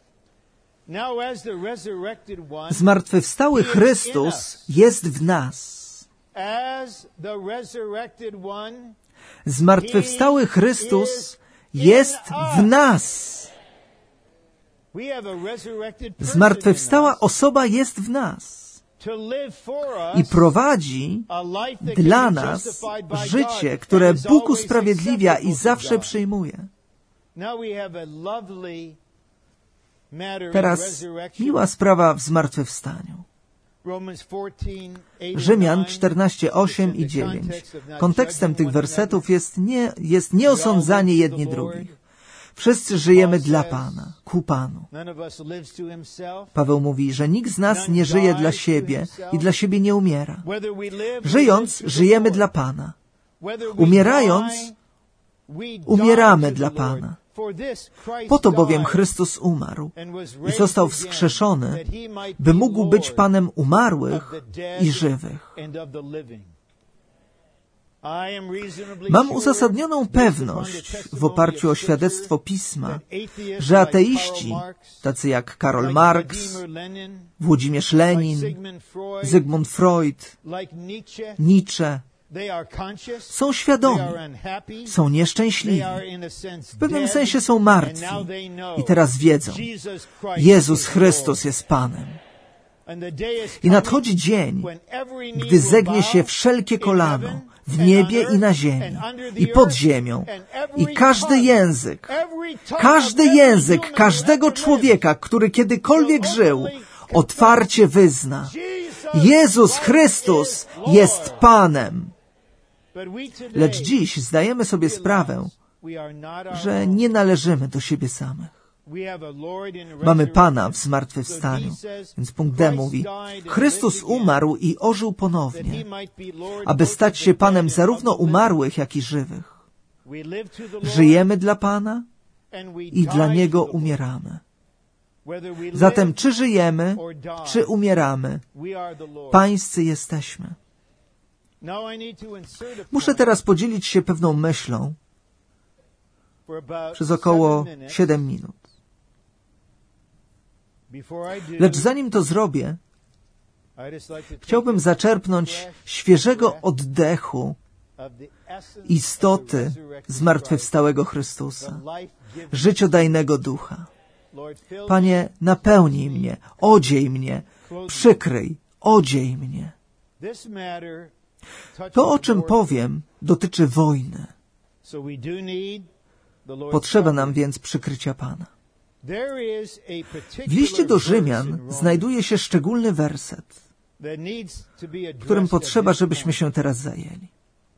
Zmartwychwstały Chrystus jest w nas. Zmartwychwstały Chrystus jest w nas. Zmartwychwstała osoba jest w nas i prowadzi dla nas życie, które Bóg usprawiedliwia i zawsze przyjmuje. Teraz miła sprawa w zmartwychwstaniu. Rzymian czternaście, osiem i dziewięć. Kontekstem tych wersetów jest, nie, jest nieosądzanie jedni drugich. Wszyscy żyjemy dla Pana, ku Panu. Paweł mówi, że nikt z nas nie żyje dla siebie i dla siebie nie umiera. Żyjąc, żyjemy dla Pana. Umierając, umieramy dla Pana. Po to bowiem Chrystus umarł i został wskrzeszony, by mógł być Panem umarłych i żywych. Mam uzasadnioną pewność w oparciu o świadectwo Pisma, że ateiści, tacy jak Karol Marx, Włodzimierz Lenin, Zygmunt Freud, Nietzsche, są świadomi, są nieszczęśliwi, w pewnym sensie są martwi i teraz wiedzą, Jezus Chrystus jest Panem. I nadchodzi dzień, gdy zegnie się wszelkie kolano w niebie i na ziemi i pod ziemią i każdy język, każdy język każdego człowieka, który kiedykolwiek żył, otwarcie wyzna: Jezus Chrystus jest Panem. Lecz dziś zdajemy sobie sprawę, że nie należymy do siebie samych. Mamy Pana w zmartwychwstaniu. Więc punkt D mówi, Chrystus umarł i ożył ponownie, aby stać się Panem zarówno umarłych, jak i żywych. Żyjemy dla Pana i dla Niego umieramy. Zatem czy żyjemy, czy umieramy, Pańscy jesteśmy. Muszę teraz podzielić się pewną myślą przez około siedem minut. Lecz zanim to zrobię, chciałbym zaczerpnąć świeżego oddechu istoty zmartwychwstałego Chrystusa, życiodajnego Ducha. Panie, napełnij mnie, odziej mnie, przykryj, odziej mnie. To, o czym powiem, dotyczy wojny. Potrzeba nam więc przykrycia Pana. W liście do Rzymian znajduje się szczególny werset, którym potrzeba, żebyśmy się teraz zajęli.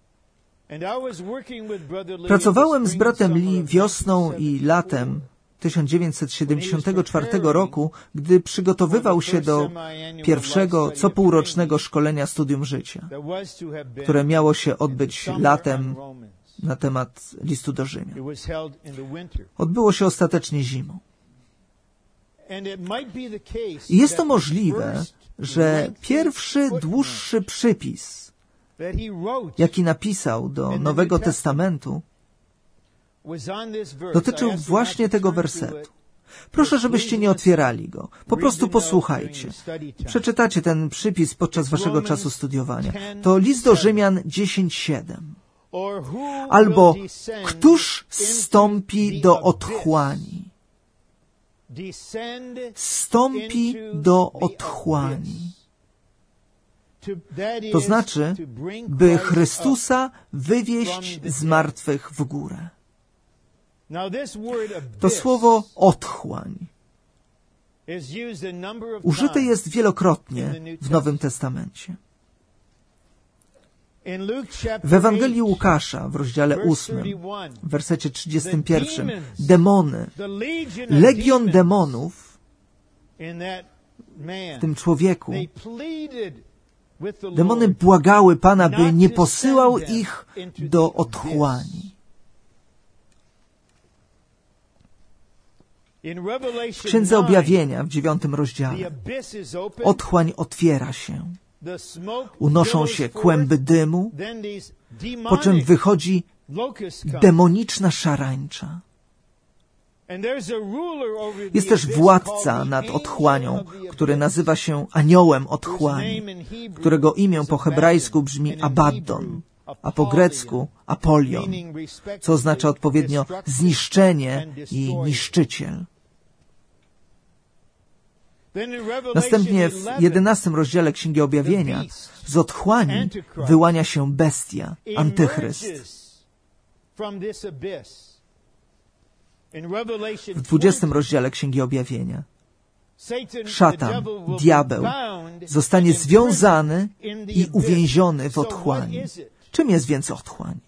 Pracowałem z bratem Lee wiosną i latem tysiąc dziewięćset siedemdziesiątego czwartego roku, gdy przygotowywał się do pierwszego copółrocznego szkolenia studium życia, które miało się odbyć latem na temat listu do Rzymian. Odbyło się ostatecznie zimą. I jest to możliwe, że pierwszy dłuższy przypis, jaki napisał do Nowego Testamentu, dotyczył właśnie tego wersetu. Proszę, żebyście nie otwierali go. Po prostu posłuchajcie. Przeczytacie ten przypis podczas waszego czasu studiowania. To list do Rzymian dziesięć siedem. Albo któż zstąpi do otchłani? Zstąpi do otchłani. To znaczy, by Chrystusa wywieźć z martwych w górę. To słowo otchłań użyte jest wielokrotnie w Nowym Testamencie. W Ewangelii Łukasza w rozdziale ósmym, w wersecie trzydziestym pierwszym, demony, legion demonów w tym człowieku, demony błagały Pana, by nie posyłał ich do otchłani. W Księdze Objawienia w dziewiątym rozdziale otchłań otwiera się. Unoszą się kłęby dymu, po czym wychodzi demoniczna szarańcza. Jest też władca nad otchłanią, który nazywa się aniołem otchłani, którego imię po hebrajsku brzmi Abaddon, a po grecku Apolion, co oznacza odpowiednio zniszczenie i niszczyciel. Następnie w jedenastym rozdziale Księgi Objawienia z otchłani wyłania się bestia, antychryst. W dwudziestym rozdziale Księgi Objawienia szatan, diabeł, zostanie związany i uwięziony w otchłani. Czym jest więc otchłań?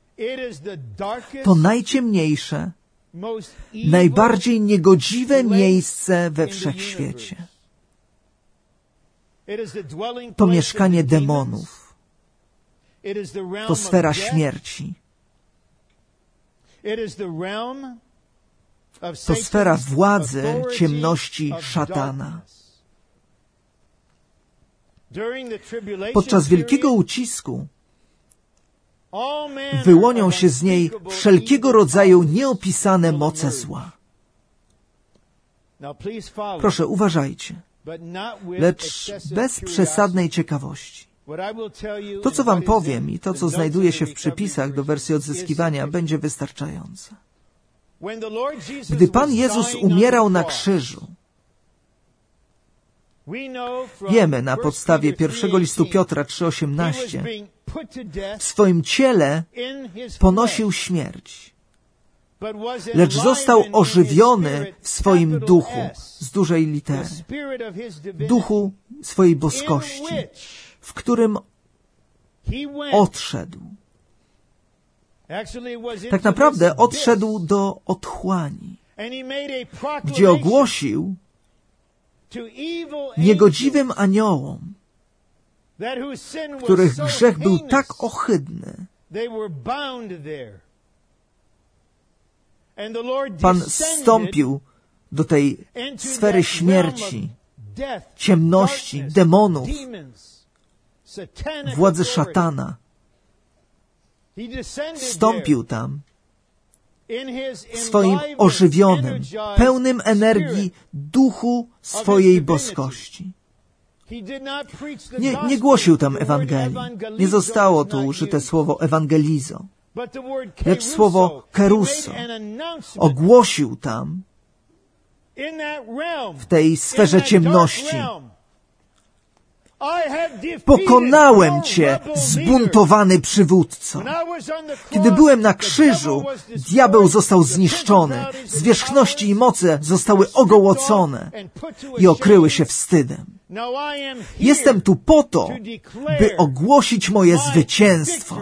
To najciemniejsze, najbardziej niegodziwe miejsce we wszechświecie. To mieszkanie demonów. To sfera śmierci. To sfera władzy ciemności szatana. Podczas wielkiego ucisku wyłonią się z niej wszelkiego rodzaju nieopisane moce zła. Proszę, uważajcie, lecz bez przesadnej ciekawości. To, co wam powiem i to, co znajduje się w przypisach do wersji odzyskiwania, będzie wystarczające. Gdy Pan Jezus umierał na krzyżu, wiemy na podstawie pierwszego listu Piotra trzy osiemnaście, w swoim ciele ponosił śmierć, lecz został ożywiony w swoim duchu, z dużej litery, duchu swojej boskości, w którym odszedł. Tak naprawdę odszedł do otchłani, gdzie ogłosił niegodziwym aniołom, których grzech był tak ohydny. Pan zstąpił do tej sfery śmierci, ciemności, demonów, władzy szatana. Wstąpił tam w swoim ożywionym, pełnym energii duchu swojej boskości. Nie, nie głosił tam Ewangelii. Nie zostało tu użyte słowo ewangelizo, lecz słowo keruso. Ogłosił tam, w tej sferze ciemności: pokonałem Cię, zbuntowany przywódco. Kiedy byłem na krzyżu, diabeł został zniszczony, zwierzchności i moce zostały ogołocone i okryły się wstydem. Jestem tu po to, by ogłosić moje zwycięstwo.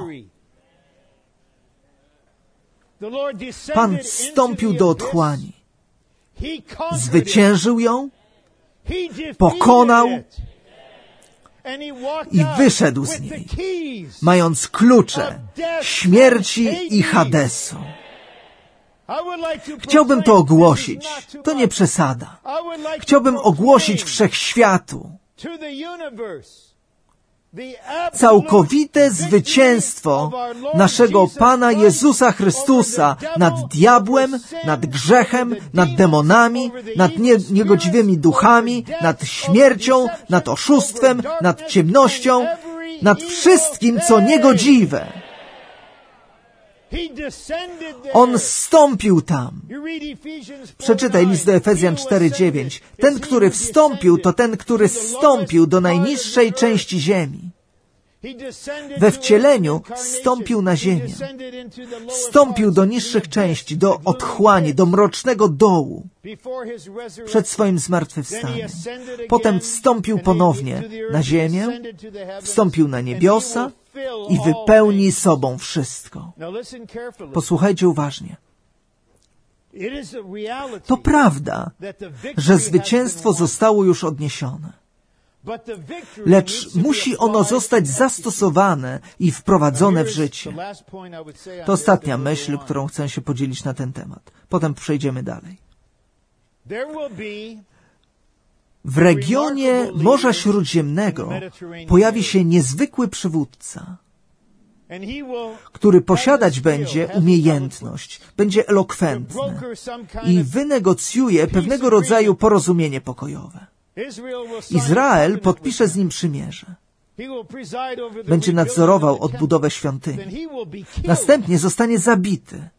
Pan wstąpił do otchłani, zwyciężył ją, pokonał i wyszedł z niej, mając klucze śmierci i Hadesu. Chciałbym to ogłosić. To nie przesada. Chciałbym ogłosić wszechświatu całkowite zwycięstwo naszego Pana Jezusa Chrystusa nad diabłem, nad grzechem, nad demonami, nad nie, niegodziwymi duchami, nad śmiercią, nad oszustwem, nad ciemnością, nad wszystkim, co niegodziwe. On zstąpił tam. Przeczytaj list do Efezjan cztery dziewięć. Ten, który wstąpił, to ten, który zstąpił do najniższej części ziemi. We wcieleniu zstąpił na ziemię. Wstąpił do niższych części, do otchłani, do mrocznego dołu przed swoim zmartwychwstaniem. Potem wstąpił ponownie na ziemię, wstąpił na niebiosa i wypełni sobą wszystko. Posłuchajcie uważnie. To prawda, że zwycięstwo zostało już odniesione. Lecz musi ono zostać zastosowane i wprowadzone w życie. To ostatnia myśl, którą chcę się podzielić na ten temat. Potem przejdziemy dalej. W regionie Morza Śródziemnego pojawi się niezwykły przywódca. który posiadać będzie umiejętność, będzie elokwentny i wynegocjuje pewnego rodzaju porozumienie pokojowe. Izrael podpisze z nim przymierze. Będzie nadzorował odbudowę świątyni. Następnie zostanie zabity,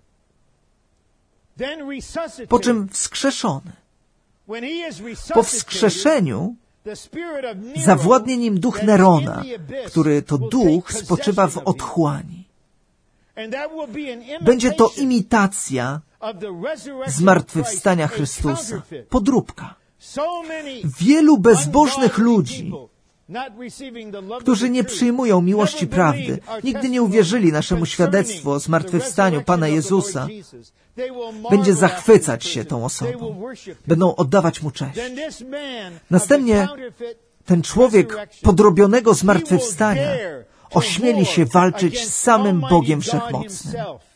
po czym wskrzeszony. Po wskrzeszeniu zawładnie nim duch Nerona, który to duch spoczywa w otchłani. Będzie to imitacja zmartwychwstania Chrystusa, podróbka. Wielu bezbożnych ludzi, którzy nie przyjmują miłości prawdy, nigdy nie uwierzyli naszemu świadectwu o zmartwychwstaniu Pana Jezusa, będzie zachwycać się tą osobą. Będą oddawać Mu cześć. Następnie ten człowiek podrobionego zmartwychwstania ośmieli się walczyć z samym Bogiem Wszechmocnym.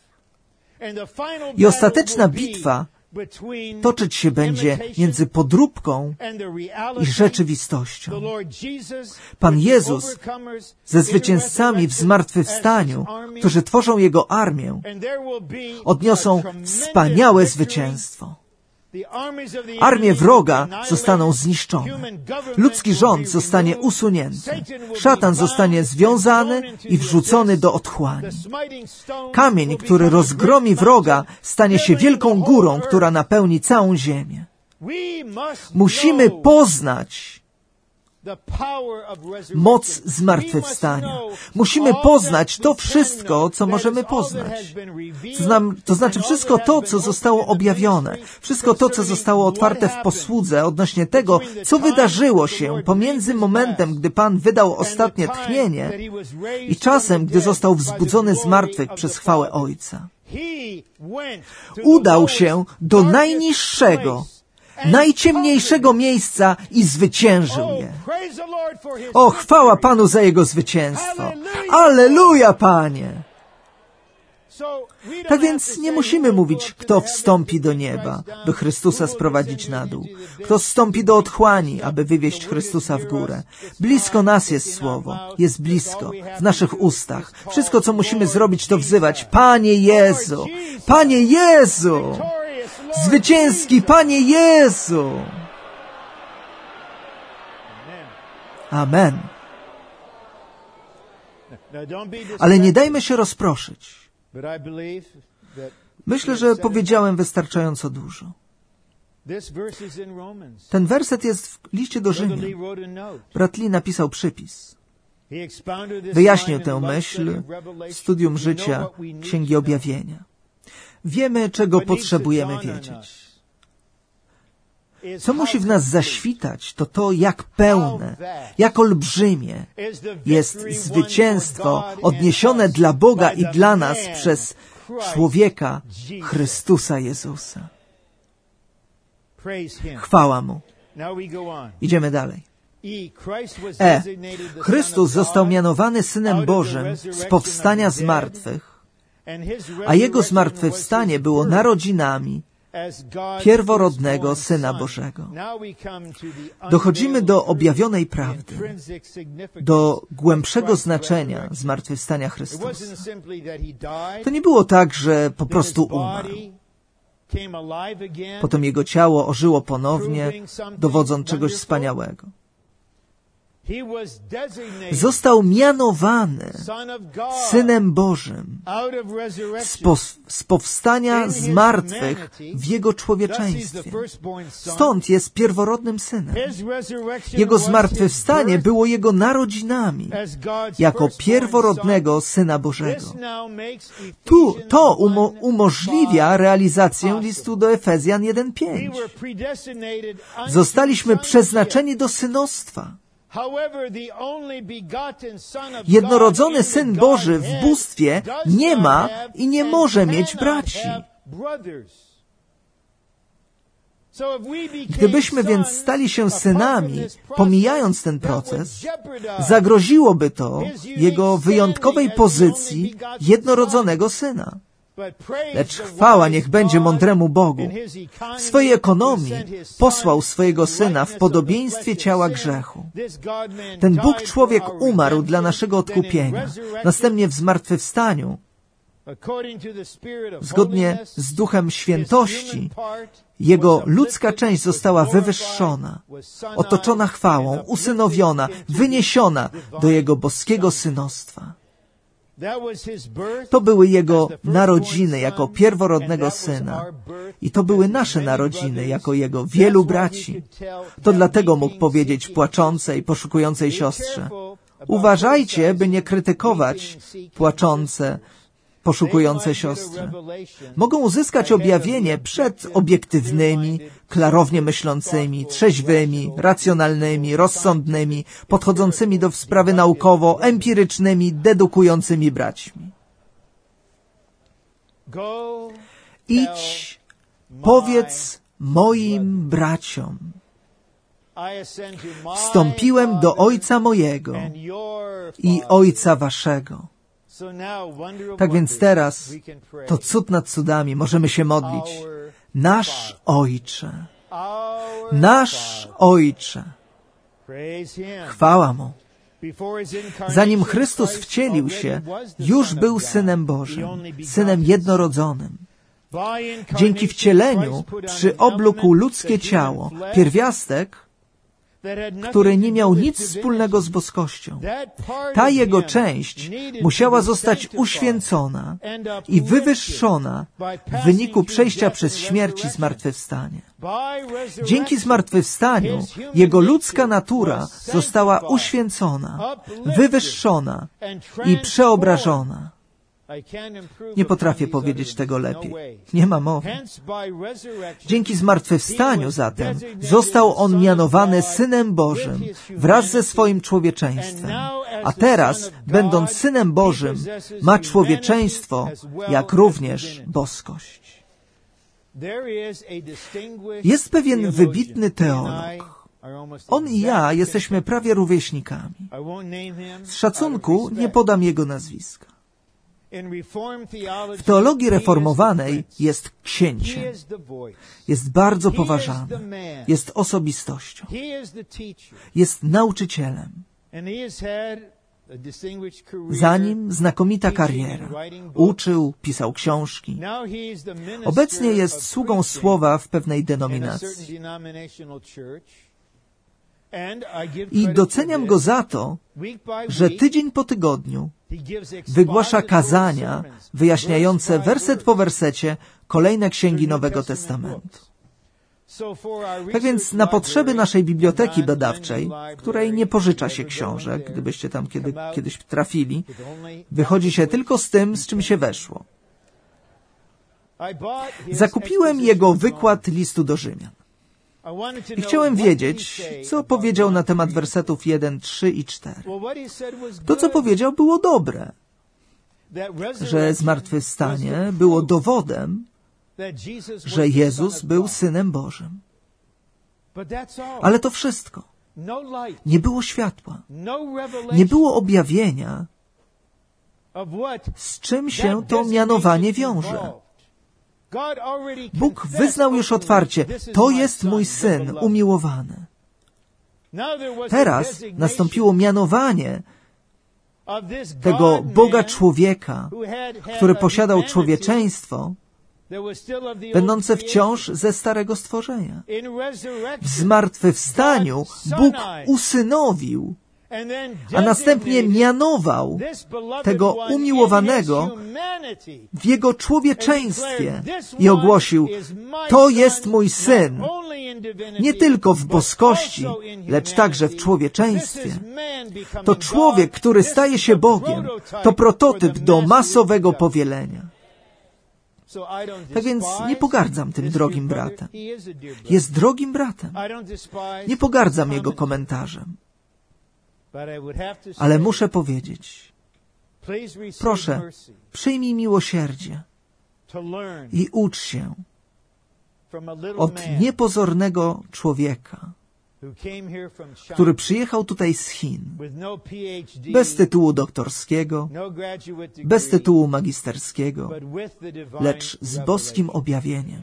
I ostateczna bitwa toczyć się będzie między podróbką i rzeczywistością. Pan Jezus ze zwycięzcami w zmartwychwstaniu, którzy tworzą Jego armię, odniosą wspaniałe zwycięstwo. Armie wroga zostaną zniszczone. Ludzki rząd zostanie usunięty. Szatan zostanie związany i wrzucony do otchłani. Kamień, który rozgromi wroga, stanie się wielką górą, która napełni całą ziemię. Musimy poznać moc zmartwychwstania. Musimy poznać to wszystko, co możemy poznać. To, znam, to znaczy wszystko to, co zostało objawione. Wszystko to, co zostało otwarte w posłudze odnośnie tego, co wydarzyło się pomiędzy momentem, gdy Pan wydał ostatnie tchnienie i czasem, gdy został wzbudzony z martwych przez chwałę Ojca. Udał się do najniższego, najciemniejszego miejsca i zwyciężył je. O, chwała Panu za Jego zwycięstwo. Alleluja, Panie! Tak więc nie musimy mówić, kto wstąpi do nieba, by Chrystusa sprowadzić na dół. Kto wstąpi do otchłani, aby wywieźć Chrystusa w górę. Blisko nas jest Słowo. Jest blisko. W naszych ustach. Wszystko, co musimy zrobić, to wzywać: Panie Jezu! Panie Jezu! Zwycięski Panie Jezu! Amen. Ale nie dajmy się rozproszyć. Myślę, że powiedziałem wystarczająco dużo. Ten werset jest w liście do Rzymian. Brat Lee napisał przypis. Wyjaśnił tę myśl w studium życia Księgi Objawienia. Wiemy, czego potrzebujemy wiedzieć. Co musi w nas zaświtać, to to, jak pełne, jak olbrzymie jest zwycięstwo odniesione dla Boga i dla nas przez człowieka Chrystusa Jezusa. Chwała Mu. Idziemy dalej. E. Chrystus został mianowany Synem Bożym z powstania z martwych, a Jego zmartwychwstanie było narodzinami pierworodnego Syna Bożego. Dochodzimy do objawionej prawdy, do głębszego znaczenia zmartwychwstania Chrystusa. To nie było tak, że po prostu umarł. Potem Jego ciało ożyło ponownie, dowodząc czegoś wspaniałego. Został mianowany Synem Bożym z, po, z powstania z martwych w Jego człowieczeństwie. Stąd jest pierworodnym Synem. Jego zmartwychwstanie było Jego narodzinami jako pierworodnego Syna Bożego. Tu to umo, umożliwia realizację listu do Efezjan jeden pięć. Zostaliśmy przeznaczeni do synostwa. Jednorodzony Syn Boży w bóstwie nie ma i nie może mieć braci. Gdybyśmy więc stali się synami, pomijając ten proces, zagroziłoby to Jego wyjątkowej pozycji jednorodzonego Syna. Lecz chwała niech będzie mądremu Bogu. W swojej ekonomii posłał swojego Syna w podobieństwie ciała grzechu. Ten Bóg człowiek umarł dla naszego odkupienia. Następnie w zmartwychwstaniu, zgodnie z duchem świętości, Jego ludzka część została wywyższona, otoczona chwałą, usynowiona, wyniesiona do Jego boskiego synostwa. To były Jego narodziny jako pierworodnego Syna. I to były nasze narodziny jako Jego wielu braci. To dlatego mógł powiedzieć płaczącej, poszukującej siostrze: uważajcie, by nie krytykować płaczące, poszukujące siostry. Mogą uzyskać objawienie przed obiektywnymi, klarownie myślącymi, trzeźwymi, racjonalnymi, rozsądnymi, podchodzącymi do sprawy naukowo, empirycznymi, dedukującymi braćmi. Idź, powiedz moim braciom: wstąpiłem do Ojca mojego i Ojca waszego. Tak więc teraz, to cud nad cudami, możemy się modlić: nasz Ojcze, nasz Ojcze. Chwała Mu. Zanim Chrystus wcielił się, już był Synem Bożym, Synem jednorodzonym. Dzięki wcieleniu przyoblókł ludzkie ciało, pierwiastek, który nie miał nic wspólnego z boskością. Ta Jego część musiała zostać uświęcona i wywyższona w wyniku przejścia przez śmierć i zmartwychwstanie. Dzięki zmartwychwstaniu Jego ludzka natura została uświęcona, wywyższona i przeobrażona. Nie potrafię powiedzieć tego lepiej. Nie ma mowy. Dzięki zmartwychwstaniu zatem został On mianowany Synem Bożym wraz ze swoim człowieczeństwem. A teraz, będąc Synem Bożym, ma człowieczeństwo, jak również boskość. Jest pewien wybitny teolog. On i ja jesteśmy prawie rówieśnikami. Z szacunku nie podam jego nazwiska. W teologii reformowanej jest księciem. Jest bardzo poważany. Jest osobistością. Jest nauczycielem. Za nim znakomita kariera. Uczył, pisał książki. Obecnie jest sługą słowa w pewnej denominacji. I doceniam go za to, że tydzień po tygodniu wygłasza kazania wyjaśniające werset po wersecie kolejne księgi Nowego Testamentu. Tak więc na potrzeby naszej biblioteki badawczej, której nie pożycza się książek, gdybyście tam kiedy, kiedyś trafili, wychodzi się tylko z tym, z czym się weszło. Zakupiłem jego wykład listu do Rzymian. I chciałem wiedzieć, co powiedział na temat wersetów jeden, trzy i cztery. To, co powiedział, było dobre, że zmartwychwstanie było dowodem, że Jezus był Synem Bożym. Ale to wszystko. Nie było światła. Nie było objawienia, z czym się to mianowanie wiąże. Bóg wyznał już otwarcie: to jest mój Syn umiłowany. Teraz nastąpiło mianowanie tego Boga człowieka, który posiadał człowieczeństwo, będące wciąż ze starego stworzenia. W zmartwychwstaniu Bóg usynowił, a następnie mianował tego umiłowanego w Jego człowieczeństwie i ogłosił: to jest mój Syn, nie tylko w boskości, lecz także w człowieczeństwie. To człowiek, który staje się Bogiem, to prototyp do masowego powielenia. Tak więc nie pogardzam tym drogim bratem. Jest drogim bratem. Nie pogardzam jego komentarzem. Ale muszę powiedzieć: proszę, przyjmij miłosierdzie i ucz się od niepozornego człowieka, który przyjechał tutaj z Chin, bez tytułu doktorskiego, bez tytułu magisterskiego, lecz z boskim objawieniem.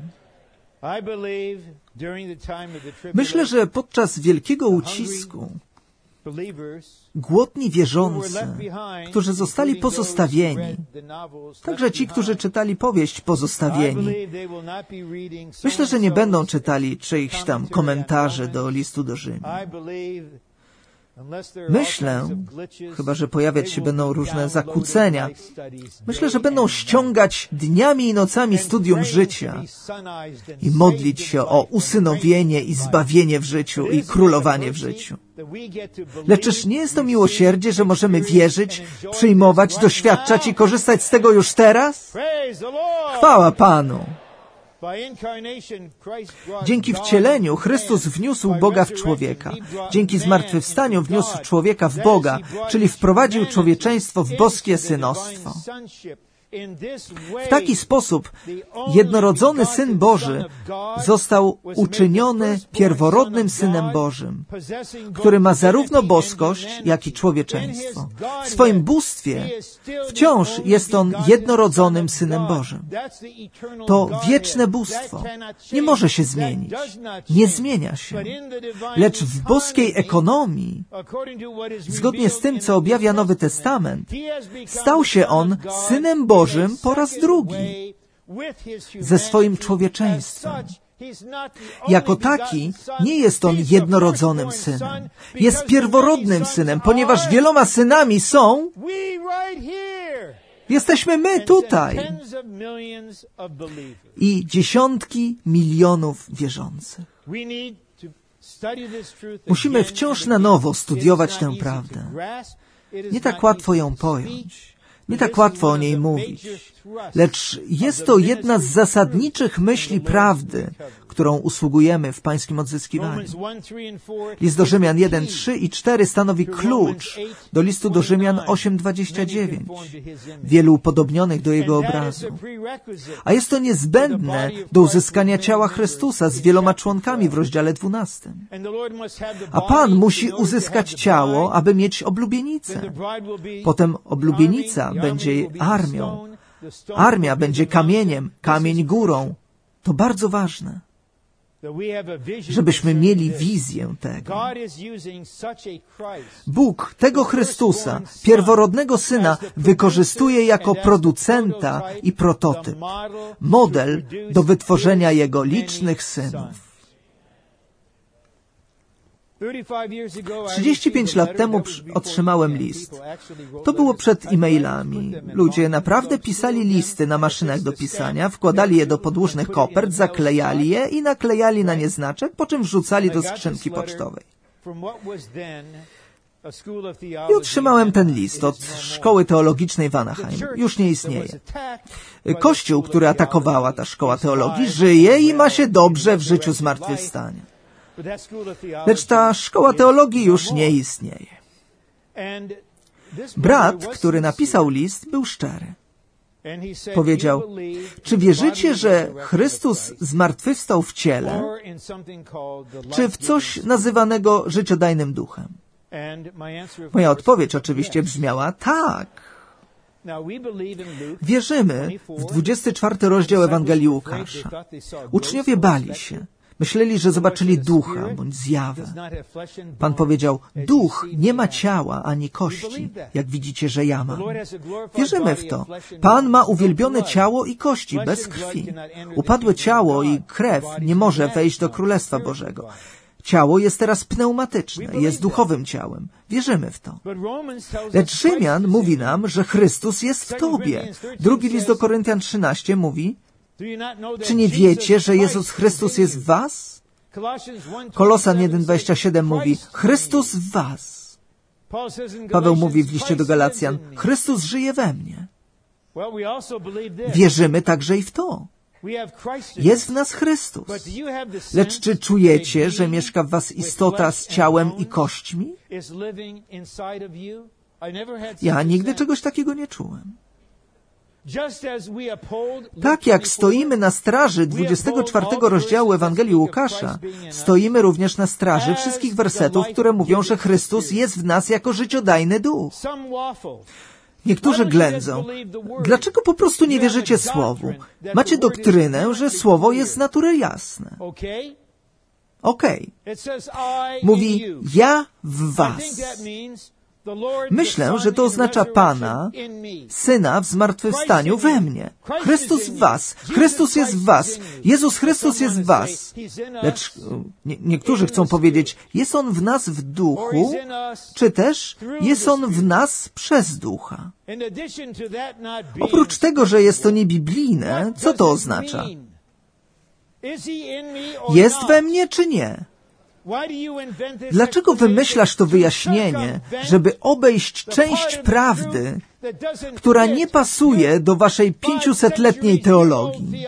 Myślę, że podczas wielkiego ucisku głodni wierzący, którzy zostali pozostawieni, także ci, którzy czytali powieść Pozostawieni, myślę, że nie będą czytali czyichś tam komentarzy do listu do Rzymian. Myślę, chyba że pojawiać się będą różne zakłócenia, myślę, że będą ściągać dniami i nocami studium życia i modlić się o usynowienie i zbawienie w życiu i królowanie w życiu. Lecz czyż nie jest to miłosierdzie, że możemy wierzyć, przyjmować, doświadczać i korzystać z tego już teraz? Chwała Panu! Dzięki wcieleniu Chrystus wniósł Boga w człowieka. Dzięki zmartwychwstaniu wniósł człowieka w Boga, czyli wprowadził człowieczeństwo w boskie synostwo. W taki sposób jednorodzony Syn Boży został uczyniony pierworodnym Synem Bożym, który ma zarówno boskość, jak i człowieczeństwo. W swoim bóstwie wciąż jest On jednorodzonym Synem Bożym. To wieczne bóstwo nie może się zmienić. Nie zmienia się. Lecz w boskiej ekonomii, zgodnie z tym, co objawia Nowy Testament, stał się On Synem Bożym Bożym po raz drugi, ze swoim człowieczeństwem. Jako taki nie jest On jednorodzonym Synem. Jest pierworodnym Synem, ponieważ wieloma synami są... Jesteśmy my tutaj. I dziesiątki milionów wierzących. Musimy wciąż na nowo studiować tę prawdę. Nie tak łatwo ją pojąć. Nie tak łatwo o niej mówić, lecz jest to jedna z zasadniczych myśli prawdy, którą usługujemy w Pańskim odzyskiwaniu. List do Rzymian jeden, trzy i cztery stanowi klucz do listu do Rzymian osiem, dwadzieścia dziewięć. Wielu upodobnionych do Jego obrazu. A jest to niezbędne do uzyskania ciała Chrystusa z wieloma członkami w rozdziale dwunastym. A Pan musi uzyskać ciało, aby mieć oblubienicę. Potem oblubienica będzie armią. Armia będzie kamieniem, kamień górą. To bardzo ważne, żebyśmy mieli wizję tego. Bóg tego Chrystusa, pierworodnego Syna, wykorzystuje jako producenta i prototyp, model do wytworzenia Jego licznych synów. trzydzieści pięć lat temu otrzymałem list. To było przed e-mailami. Ludzie naprawdę pisali listy na maszynach do pisania, wkładali je do podłużnych kopert, zaklejali je i naklejali na nie znaczek, po czym wrzucali do skrzynki pocztowej. I otrzymałem ten list od Szkoły Teologicznej w Anaheim. Już nie istnieje. Kościół, który atakowała ta szkoła teologii, żyje i ma się dobrze w życiu zmartwychwstania. Lecz ta szkoła teologii już nie istnieje. Brat, który napisał list, był szczery. Powiedział, czy wierzycie, że Chrystus zmartwychwstał w ciele, czy w coś nazywanego życiodajnym duchem? Moja odpowiedź oczywiście brzmiała tak. Wierzymy w dwudziesty czwarty rozdział Ewangelii Łukasza. Uczniowie bali się. Myśleli, że zobaczyli ducha bądź zjawę. Pan powiedział, duch nie ma ciała ani kości, jak widzicie, że ja mam. Wierzymy w to. Pan ma uwielbione ciało i kości, bez krwi. Upadłe ciało i krew nie może wejść do Królestwa Bożego. Ciało jest teraz pneumatyczne, jest duchowym ciałem. Wierzymy w to. Lecz Rzymian mówi nam, że Chrystus jest w tobie. Drugi list do Koryntian trzynaście mówi, czy nie wiecie, że Jezus Chrystus jest w was? Kolosan jeden, dwadzieścia siedem mówi, Chrystus w was. Paweł mówi w liście do Galacjan, Chrystus żyje we mnie. Wierzymy także i w to. Jest w nas Chrystus. Lecz czy czujecie, że mieszka w was istota z ciałem i kośćmi? Ja nigdy czegoś takiego nie czułem. Tak jak stoimy na straży dwudziestego czwartego rozdziału Ewangelii Łukasza, stoimy również na straży wszystkich wersetów, które mówią, że Chrystus jest w nas jako życiodajny duch. Niektórzy ględzą. Dlaczego po prostu nie wierzycie Słowu? Macie doktrynę, że Słowo jest z natury jasne. Okej. Okay. Mówi, ja w was. Myślę, że to oznacza Pana, Syna w zmartwychwstaniu we mnie. Chrystus w was. Chrystus jest w was. Jezus Chrystus jest w was. Lecz nie, niektórzy chcą powiedzieć, jest On w nas w duchu, czy też jest On w nas przez ducha. Oprócz tego, że jest to niebiblijne, co to oznacza? Jest we mnie czy nie? Dlaczego wymyślasz to wyjaśnienie, żeby obejść część prawdy, która nie pasuje do waszej pięciusetletniej teologii?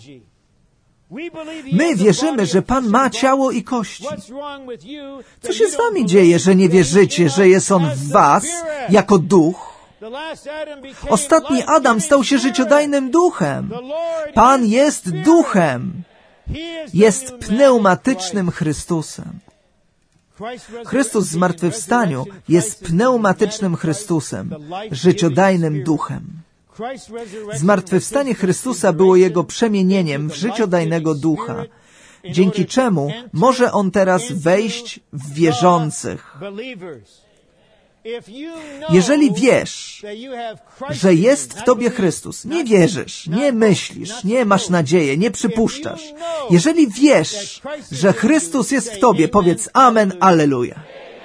My wierzymy, że Pan ma ciało i kości. Co się z wami dzieje, że nie wierzycie, że jest On w was jako duch? Ostatni Adam stał się życiodajnym duchem. Pan jest duchem. Jest pneumatycznym Chrystusem. Chrystus w zmartwychwstaniu jest pneumatycznym Chrystusem, życiodajnym duchem. Zmartwychwstanie Chrystusa było Jego przemienieniem w życiodajnego ducha, dzięki czemu może On teraz wejść w wierzących. Jeżeli wiesz, że jest w tobie Chrystus, nie wierzysz, nie myślisz, nie masz nadziei, nie przypuszczasz. Jeżeli wiesz, że Chrystus jest w tobie, powiedz amen, alleluja.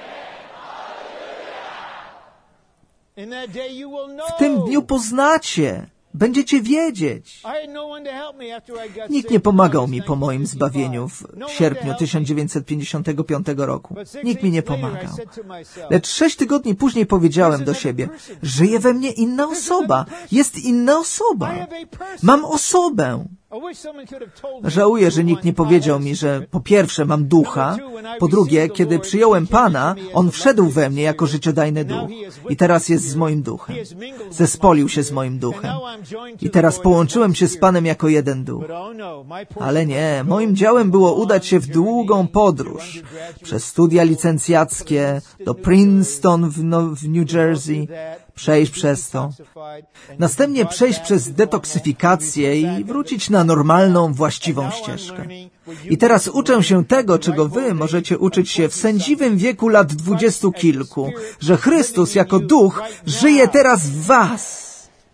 W tym dniu poznacie, będziecie wiedzieć. Nikt nie pomagał mi po moim zbawieniu w sierpniu tysiąc dziewięćset pięćdziesiątego piątego roku. Nikt mi nie pomagał. Lecz sześć tygodni później powiedziałem do siebie, żyje we mnie inna osoba. Jest inna osoba. Mam osobę. Żałuję, że nikt nie powiedział mi, że po pierwsze mam ducha, po drugie, kiedy przyjąłem Pana, On wszedł we mnie jako życiodajny duch i teraz jest z moim duchem. Zespolił się z moim duchem i teraz połączyłem się z Panem jako jeden duch. Ale nie, moim działem było udać się w długą podróż przez studia licencjackie do Princeton w, no, w New Jersey, przejść przez to, następnie przejść przez detoksyfikację i wrócić na normalną, właściwą ścieżkę. I teraz uczę się tego, czego wy możecie uczyć się w sędziwym wieku lat dwudziestu kilku, że Chrystus jako duch żyje teraz w was.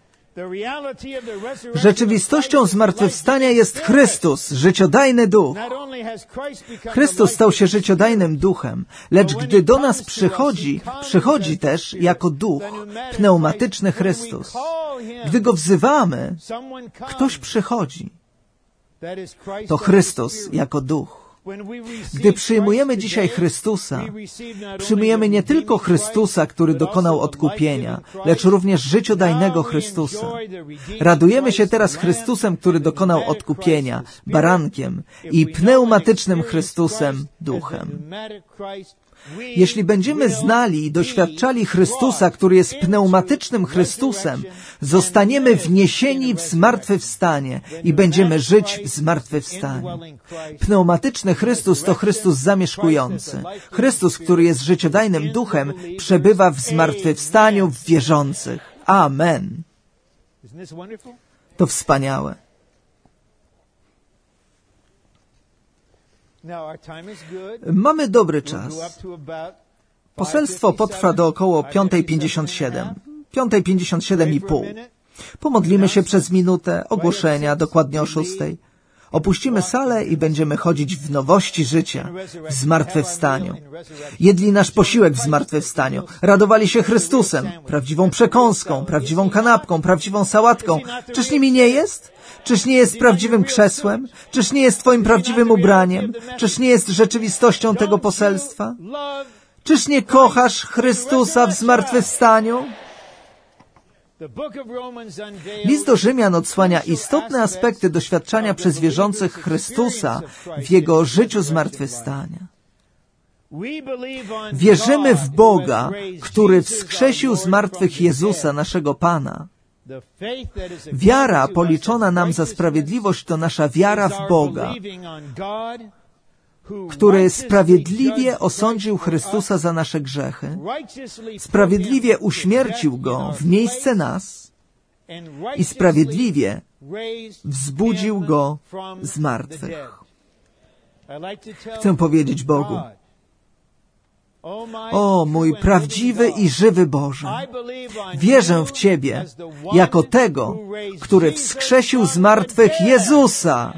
Rzeczywistością zmartwychwstania jest Chrystus, życiodajny duch. Chrystus stał się życiodajnym duchem, lecz gdy do nas przychodzi, przychodzi też jako duch, pneumatyczny Chrystus. Gdy Go wzywamy, ktoś przychodzi. To Chrystus jako duch. Gdy przyjmujemy dzisiaj Chrystusa, przyjmujemy nie tylko Chrystusa, który dokonał odkupienia, lecz również życiodajnego Chrystusa. Radujemy się teraz Chrystusem, który dokonał odkupienia, barankiem i pneumatycznym Chrystusem, duchem. Jeśli będziemy znali i doświadczali Chrystusa, który jest pneumatycznym Chrystusem, zostaniemy wniesieni w zmartwychwstanie i będziemy żyć w zmartwychwstaniu. Pneumatyczny Chrystus to Chrystus zamieszkujący. Chrystus, który jest życiodajnym duchem, przebywa w zmartwychwstaniu w wierzących. Amen. To wspaniałe. Mamy dobry czas. Poselstwo potrwa do około piątej pięćdziesiąt siedem, piątej pięćdziesiąt siedem i pół. Pomodlimy się przez minutę, ogłoszenia dokładnie o szóstej. Opuścimy salę i będziemy chodzić w nowości życia, w zmartwychwstaniu. Jedli nasz posiłek w zmartwychwstaniu, radowali się Chrystusem, prawdziwą przekąską, prawdziwą kanapką, prawdziwą sałatką. Czyż nimi nie jest? Czyż nie jest prawdziwym krzesłem? Czyż nie jest twoim prawdziwym ubraniem? Czyż nie jest rzeczywistością tego poselstwa? Czyż nie kochasz Chrystusa w zmartwychwstaniu? List do Rzymian odsłania istotne aspekty doświadczania przez wierzących Chrystusa w Jego życiu zmartwychwstania. Wierzymy w Boga, który wskrzesił z martwych Jezusa, naszego Pana. Wiara policzona nam za sprawiedliwość to nasza wiara w Boga, który sprawiedliwie osądził Chrystusa za nasze grzechy, sprawiedliwie uśmiercił Go w miejsce nas i sprawiedliwie wzbudził Go z martwych. Chcę powiedzieć Bogu: o mój prawdziwy i żywy Boże, wierzę w Ciebie jako tego, który wskrzesił z martwych Jezusa.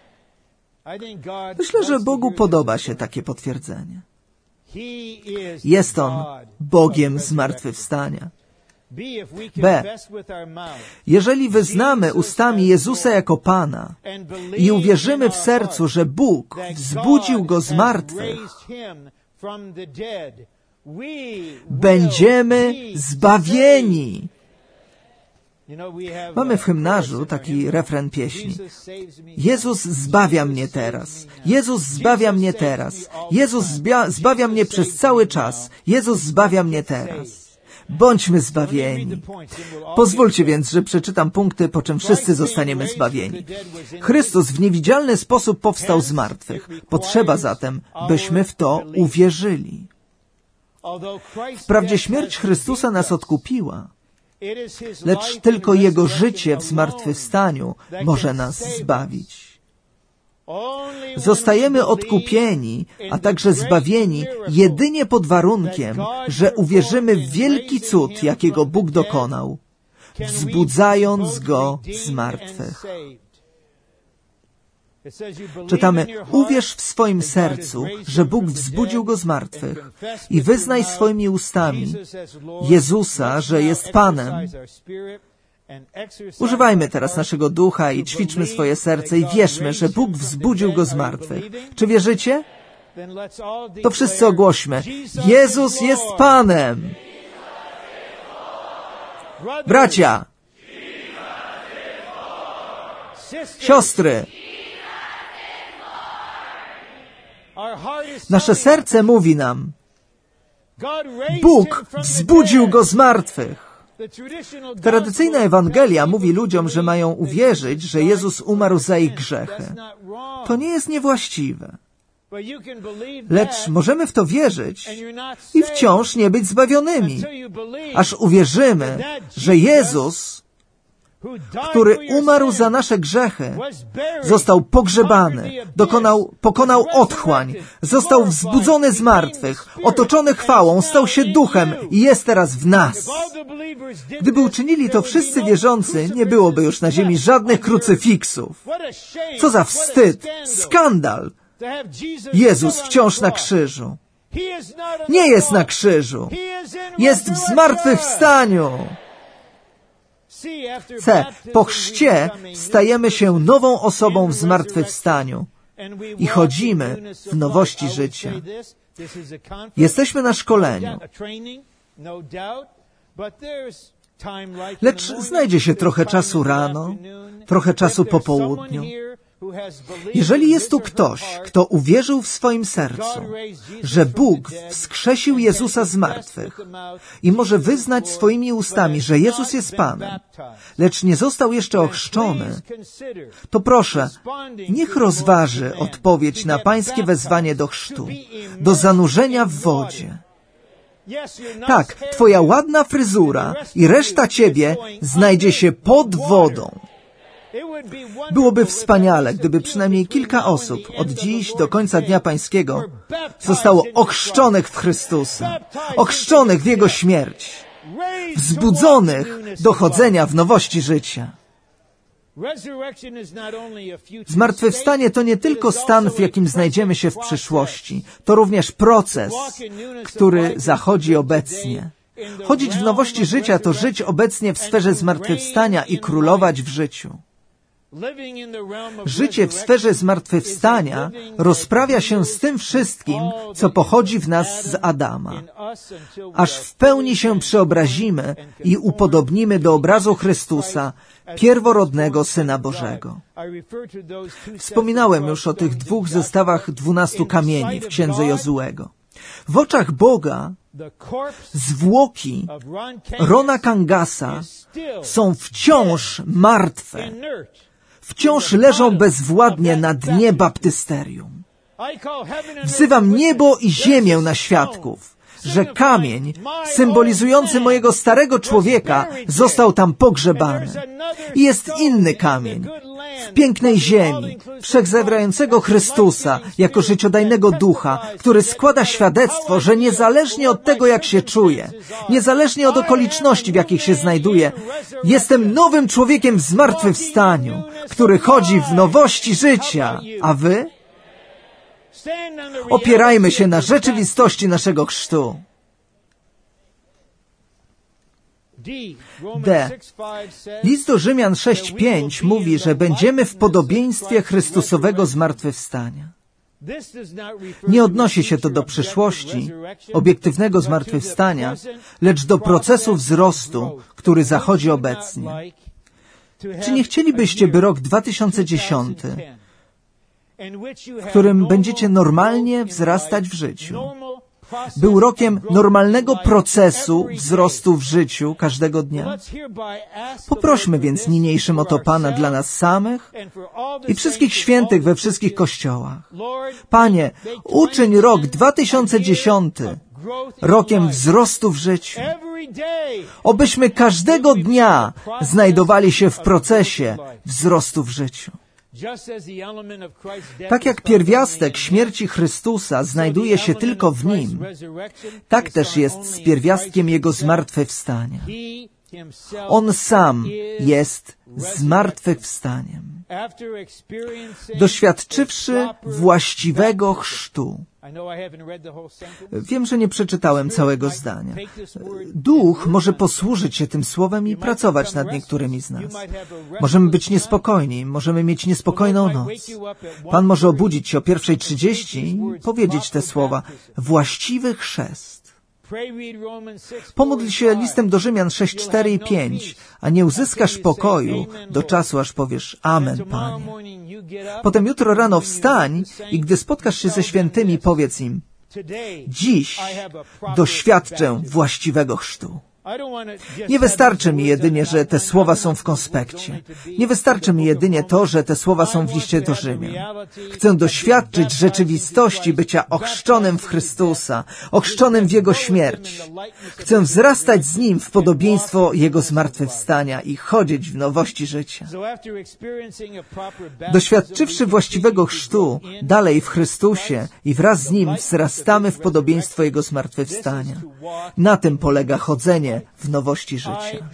Myślę, że Bogu podoba się takie potwierdzenie. Jest On Bogiem zmartwychwstania. B. Jeżeli wyznamy ustami Jezusa jako Pana i uwierzymy w sercu, że Bóg wzbudził Go z martwych, będziemy zbawieni. Mamy w hymnarzu taki refren pieśni: Jezus zbawia mnie teraz, Jezus zbawia mnie teraz, Jezus zbawia mnie przez cały czas, Jezus zbawia mnie teraz. Bądźmy zbawieni. Pozwólcie więc, że przeczytam punkty, po czym wszyscy zostaniemy zbawieni. Chrystus w niewidzialny sposób powstał z martwych. Potrzeba zatem, byśmy w to uwierzyli. Wprawdzie śmierć Chrystusa nas odkupiła, lecz tylko Jego życie w zmartwychwstaniu może nas zbawić. Zostajemy odkupieni, a także zbawieni jedynie pod warunkiem, że uwierzymy w wielki cud, jakiego Bóg dokonał, wzbudzając Go z martwych. Czytamy: uwierz w swoim sercu, że Bóg wzbudził Go z martwych i wyznaj swoimi ustami Jezusa, że jest Panem. Używajmy teraz naszego ducha i ćwiczmy swoje serce i wierzmy, że Bóg wzbudził Go z martwych. Czy wierzycie? To wszyscy ogłośmy: Jezus jest Panem! Bracia! Siostry! Nasze serce mówi nam: Bóg wzbudził Go z martwych. Tradycyjna Ewangelia mówi ludziom, że mają uwierzyć, że Jezus umarł za ich grzechy. To nie jest niewłaściwe. Lecz możemy w to wierzyć i wciąż nie być zbawionymi, aż uwierzymy, że Jezus, który umarł za nasze grzechy, został pogrzebany, dokonał, pokonał otchłań, został wzbudzony z martwych, otoczony chwałą, stał się duchem i jest teraz w nas. Gdyby uczynili to wszyscy wierzący, nie byłoby już na ziemi żadnych krucyfiksów. Co za wstyd, skandal! Jezus wciąż na krzyżu. Nie jest na krzyżu. Jest w zmartwychwstaniu. C. Po chrzcie stajemy się nową osobą w zmartwychwstaniu i chodzimy w nowości życia. Jesteśmy na szkoleniu. Lecz znajdzie się trochę czasu rano, trochę czasu po południu. Jeżeli jest tu ktoś, kto uwierzył w swoim sercu, że Bóg wskrzesił Jezusa z martwych i może wyznać swoimi ustami, że Jezus jest Panem, lecz nie został jeszcze ochrzczony, to proszę, niech rozważy odpowiedź na Pańskie wezwanie do chrztu, do zanurzenia w wodzie. Tak, Twoja ładna fryzura i reszta Ciebie znajdzie się pod wodą. Byłoby wspaniale, gdyby przynajmniej kilka osób od dziś do końca Dnia Pańskiego zostało ochrzczonych w Chrystusa, ochrzczonych w Jego śmierć, wzbudzonych do chodzenia w nowości życia. Zmartwychwstanie to nie tylko stan, w jakim znajdziemy się w przyszłości. To również proces, który zachodzi obecnie. Chodzić w nowości życia to żyć obecnie w sferze zmartwychwstania i królować w życiu. Życie w sferze zmartwychwstania rozprawia się z tym wszystkim, co pochodzi w nas z Adama, aż w pełni się przeobrazimy i upodobnimy do obrazu Chrystusa, pierworodnego Syna Bożego. Wspominałem już o tych dwóch zestawach dwunastu kamieni w Księdze Jozuego. W oczach Boga zwłoki Rona Kangasa są wciąż martwe. Wciąż leżą bezwładnie na dnie baptysterium. Wzywam niebo i ziemię na świadków, że kamień symbolizujący mojego starego człowieka został tam pogrzebany. I jest inny kamień w pięknej ziemi, wszechzawierającego Chrystusa jako życiodajnego ducha, który składa świadectwo, że niezależnie od tego, jak się czuję, niezależnie od okoliczności, w jakich się znajduję, jestem nowym człowiekiem w zmartwychwstaniu, który chodzi w nowości życia. A wy? Opierajmy się na rzeczywistości naszego chrztu. D. List do Rzymian sześć pięć mówi, że będziemy w podobieństwie Chrystusowego zmartwychwstania. Nie odnosi się to do przyszłości, obiektywnego zmartwychwstania, lecz do procesu wzrostu, który zachodzi obecnie. Czy nie chcielibyście, by rok dwa tysiące dziesiąty, w którym będziecie normalnie wzrastać w życiu, był rokiem normalnego procesu wzrostu w życiu każdego dnia? Poprośmy więc niniejszym o to Pana dla nas samych i wszystkich świętych we wszystkich kościołach. Panie, uczyń rok dwa tysiące dziesiąty rokiem wzrostu w życiu. Obyśmy każdego dnia znajdowali się w procesie wzrostu w życiu. Tak jak pierwiastek śmierci Chrystusa znajduje się tylko w Nim, tak też jest z pierwiastkiem Jego zmartwychwstania. On sam jest zmartwychwstaniem. Doświadczywszy właściwego chrztu. Wiem, że nie przeczytałem całego zdania. Duch może posłużyć się tym słowem i pracować nad niektórymi z nas. Możemy być niespokojni, możemy mieć niespokojną noc. Pan może obudzić się o pierwszej trzydzieści i powiedzieć te słowa. Właściwy chrzest. Pomódl się listem do Rzymian sześć, cztery i pięć, a nie uzyskasz pokoju do czasu, aż powiesz Amen, Panie. Potem jutro rano wstań i gdy spotkasz się ze świętymi, powiedz im, dziś doświadczę właściwego chrztu. Nie wystarczy mi jedynie, że te słowa są w konspekcie. Nie wystarczy mi jedynie to, że te słowa są w liście do Rzymian. Chcę doświadczyć rzeczywistości bycia ochrzczonym w Chrystusa, ochrzczonym w Jego śmierć. Chcę wzrastać z Nim w podobieństwo Jego zmartwychwstania i chodzić w nowości życia. Doświadczywszy właściwego chrztu, dalej w Chrystusie i wraz z Nim wzrastamy w podobieństwo Jego zmartwychwstania. Na tym polega chodzenie w nowości życia.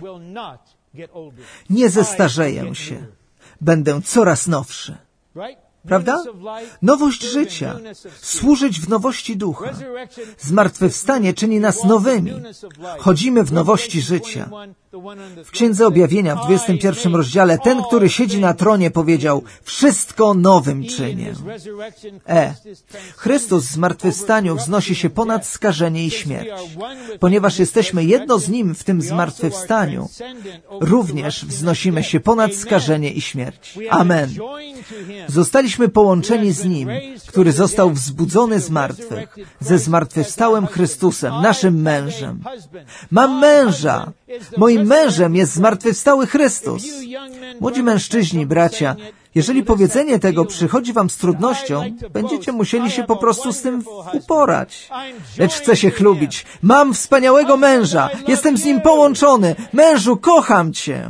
Nie zestarzeję się. Będę coraz nowszy. Prawda? Nowość życia. Służyć w nowości ducha. Zmartwychwstanie czyni nas nowymi. Chodzimy w nowości życia. W Księdze Objawienia w dwudziestym pierwszym rozdziale ten, który siedzi na tronie, powiedział, wszystko nowym czynię. E. Chrystus w zmartwychwstaniu wznosi się ponad skażenie i śmierć. Ponieważ jesteśmy jedno z Nim w tym zmartwychwstaniu, również wznosimy się ponad skażenie i śmierć. Amen. Zostaliśmy połączeni z Nim, który został wzbudzony z martwych, ze zmartwychwstałym Chrystusem, naszym mężem. Mam męża. Moim mężem jest zmartwychwstały Chrystus. Młodzi mężczyźni, bracia, jeżeli powiedzenie tego przychodzi wam z trudnością, będziecie musieli się po prostu z tym uporać. Lecz chcę się chlubić. Mam wspaniałego męża. Jestem z nim połączony. Mężu, kocham cię.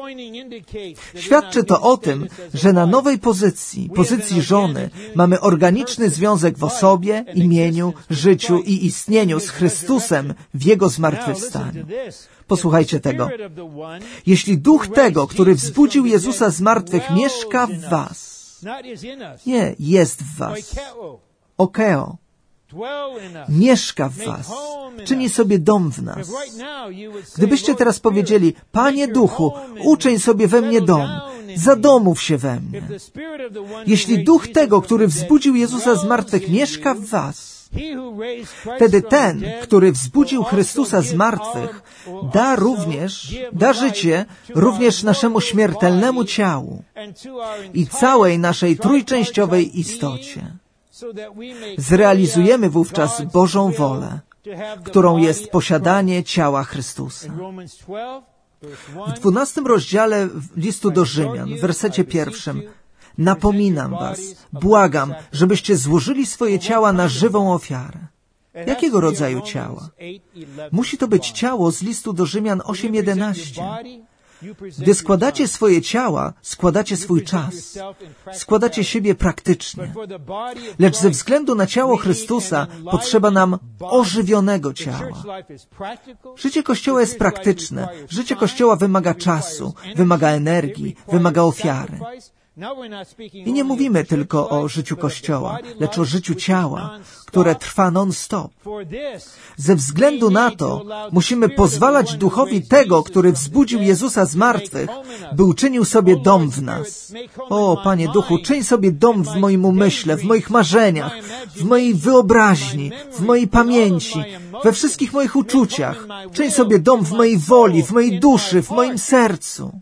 Świadczy to o tym, że na nowej pozycji, pozycji żony, mamy organiczny związek w osobie, imieniu, życiu i istnieniu z Chrystusem w Jego zmartwychwstaniu. Posłuchajcie tego. Jeśli duch tego, który wzbudził Jezusa z martwych, mieszka w was. Nie, jest w was. Okeo. Mieszka w was. Czyni sobie dom w nas. Gdybyście teraz powiedzieli, Panie Duchu, uczyń sobie we mnie dom. Zadomów się we mnie. Jeśli duch tego, który wzbudził Jezusa z martwych, mieszka w was, wtedy ten, który wzbudził Chrystusa z martwych, da również, da życie również naszemu śmiertelnemu ciału i całej naszej trójczęściowej istocie. Zrealizujemy wówczas Bożą wolę, którą jest posiadanie ciała Chrystusa. W dwunastym rozdziale listu do Rzymian, w wersecie pierwszym, napominam was, błagam, żebyście złożyli swoje ciała na żywą ofiarę. Jakiego rodzaju ciała? Musi to być ciało z listu do Rzymian osiem jedenaście. Gdy składacie swoje ciała, składacie swój czas. Składacie siebie praktycznie. Lecz ze względu na ciało Chrystusa potrzeba nam ożywionego ciała. Życie Kościoła jest praktyczne. Życie Kościoła wymaga czasu, wymaga energii, wymaga ofiary. I nie mówimy tylko o życiu Kościoła, lecz o życiu ciała, które trwa non-stop. Ze względu na to musimy pozwalać Duchowi tego, który wzbudził Jezusa z martwych, by uczynił sobie dom w nas. O, Panie Duchu, czyń sobie dom w moim umyśle, w moich marzeniach, w mojej wyobraźni, w mojej pamięci, we wszystkich moich uczuciach. Czyń sobie dom w mojej woli, w mojej duszy, w moim sercu.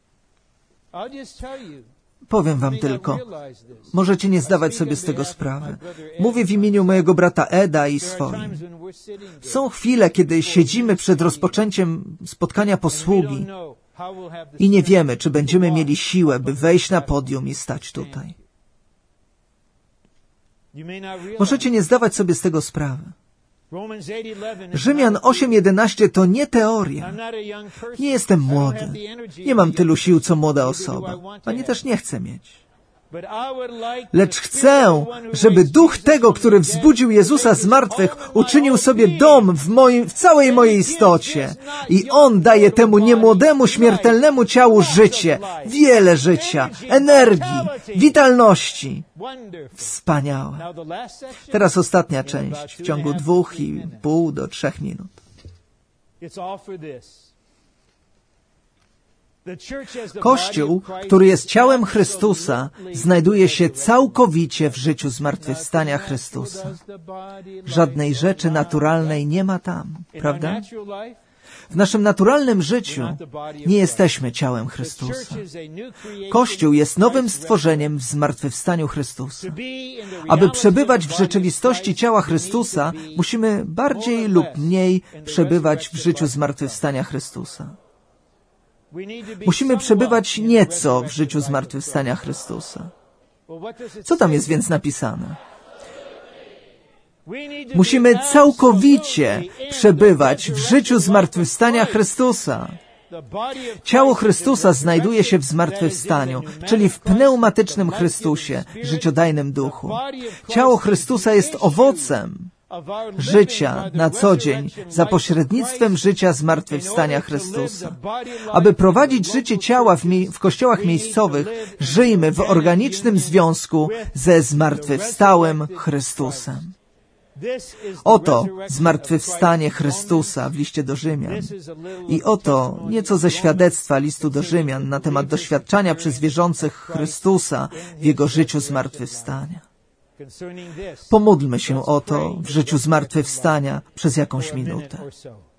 Powiem wam tylko, możecie nie zdawać sobie z tego sprawy. Mówię w imieniu mojego brata Eda i swoim. Są chwile, kiedy siedzimy przed rozpoczęciem spotkania posługi i nie wiemy, czy będziemy mieli siłę, by wejść na podium i stać tutaj. Możecie nie zdawać sobie z tego sprawy. Rzymian osiem jedenaście to nie teoria. Nie jestem młody. Nie mam tylu sił, co młoda osoba. Ani też nie chcę mieć. Lecz chcę, żeby Duch tego, który wzbudził Jezusa z martwych, uczynił sobie dom w, moim, w całej mojej istocie. I On daje temu niemłodemu, śmiertelnemu ciału życie, wiele życia, energii, witalności. Wspaniałe. Teraz ostatnia część, w ciągu dwóch i pół do trzech minut. Kościół, który jest ciałem Chrystusa, znajduje się całkowicie w życiu zmartwychwstania Chrystusa. Żadnej rzeczy naturalnej nie ma tam, prawda? W naszym naturalnym życiu nie jesteśmy ciałem Chrystusa. Kościół jest nowym stworzeniem w zmartwychwstaniu Chrystusa. Aby przebywać w rzeczywistości ciała Chrystusa, musimy bardziej lub mniej przebywać w życiu zmartwychwstania Chrystusa. Musimy przebywać nieco w życiu zmartwychwstania Chrystusa. Co tam jest więc napisane? Musimy całkowicie przebywać w życiu zmartwychwstania Chrystusa. Ciało Chrystusa znajduje się w zmartwychwstaniu, czyli w pneumatycznym Chrystusie, życiodajnym duchu. Ciało Chrystusa jest owocem życia na co dzień za pośrednictwem życia zmartwychwstania Chrystusa. Aby prowadzić życie ciała w, mi- w kościołach miejscowych, żyjmy w organicznym związku ze zmartwychwstałym Chrystusem. Oto zmartwychwstanie Chrystusa w liście do Rzymian. I oto nieco ze świadectwa listu do Rzymian na temat doświadczania przez wierzących Chrystusa w Jego życiu zmartwychwstania. Pomódlmy się o to w życiu zmartwychwstania przez jakąś minutę.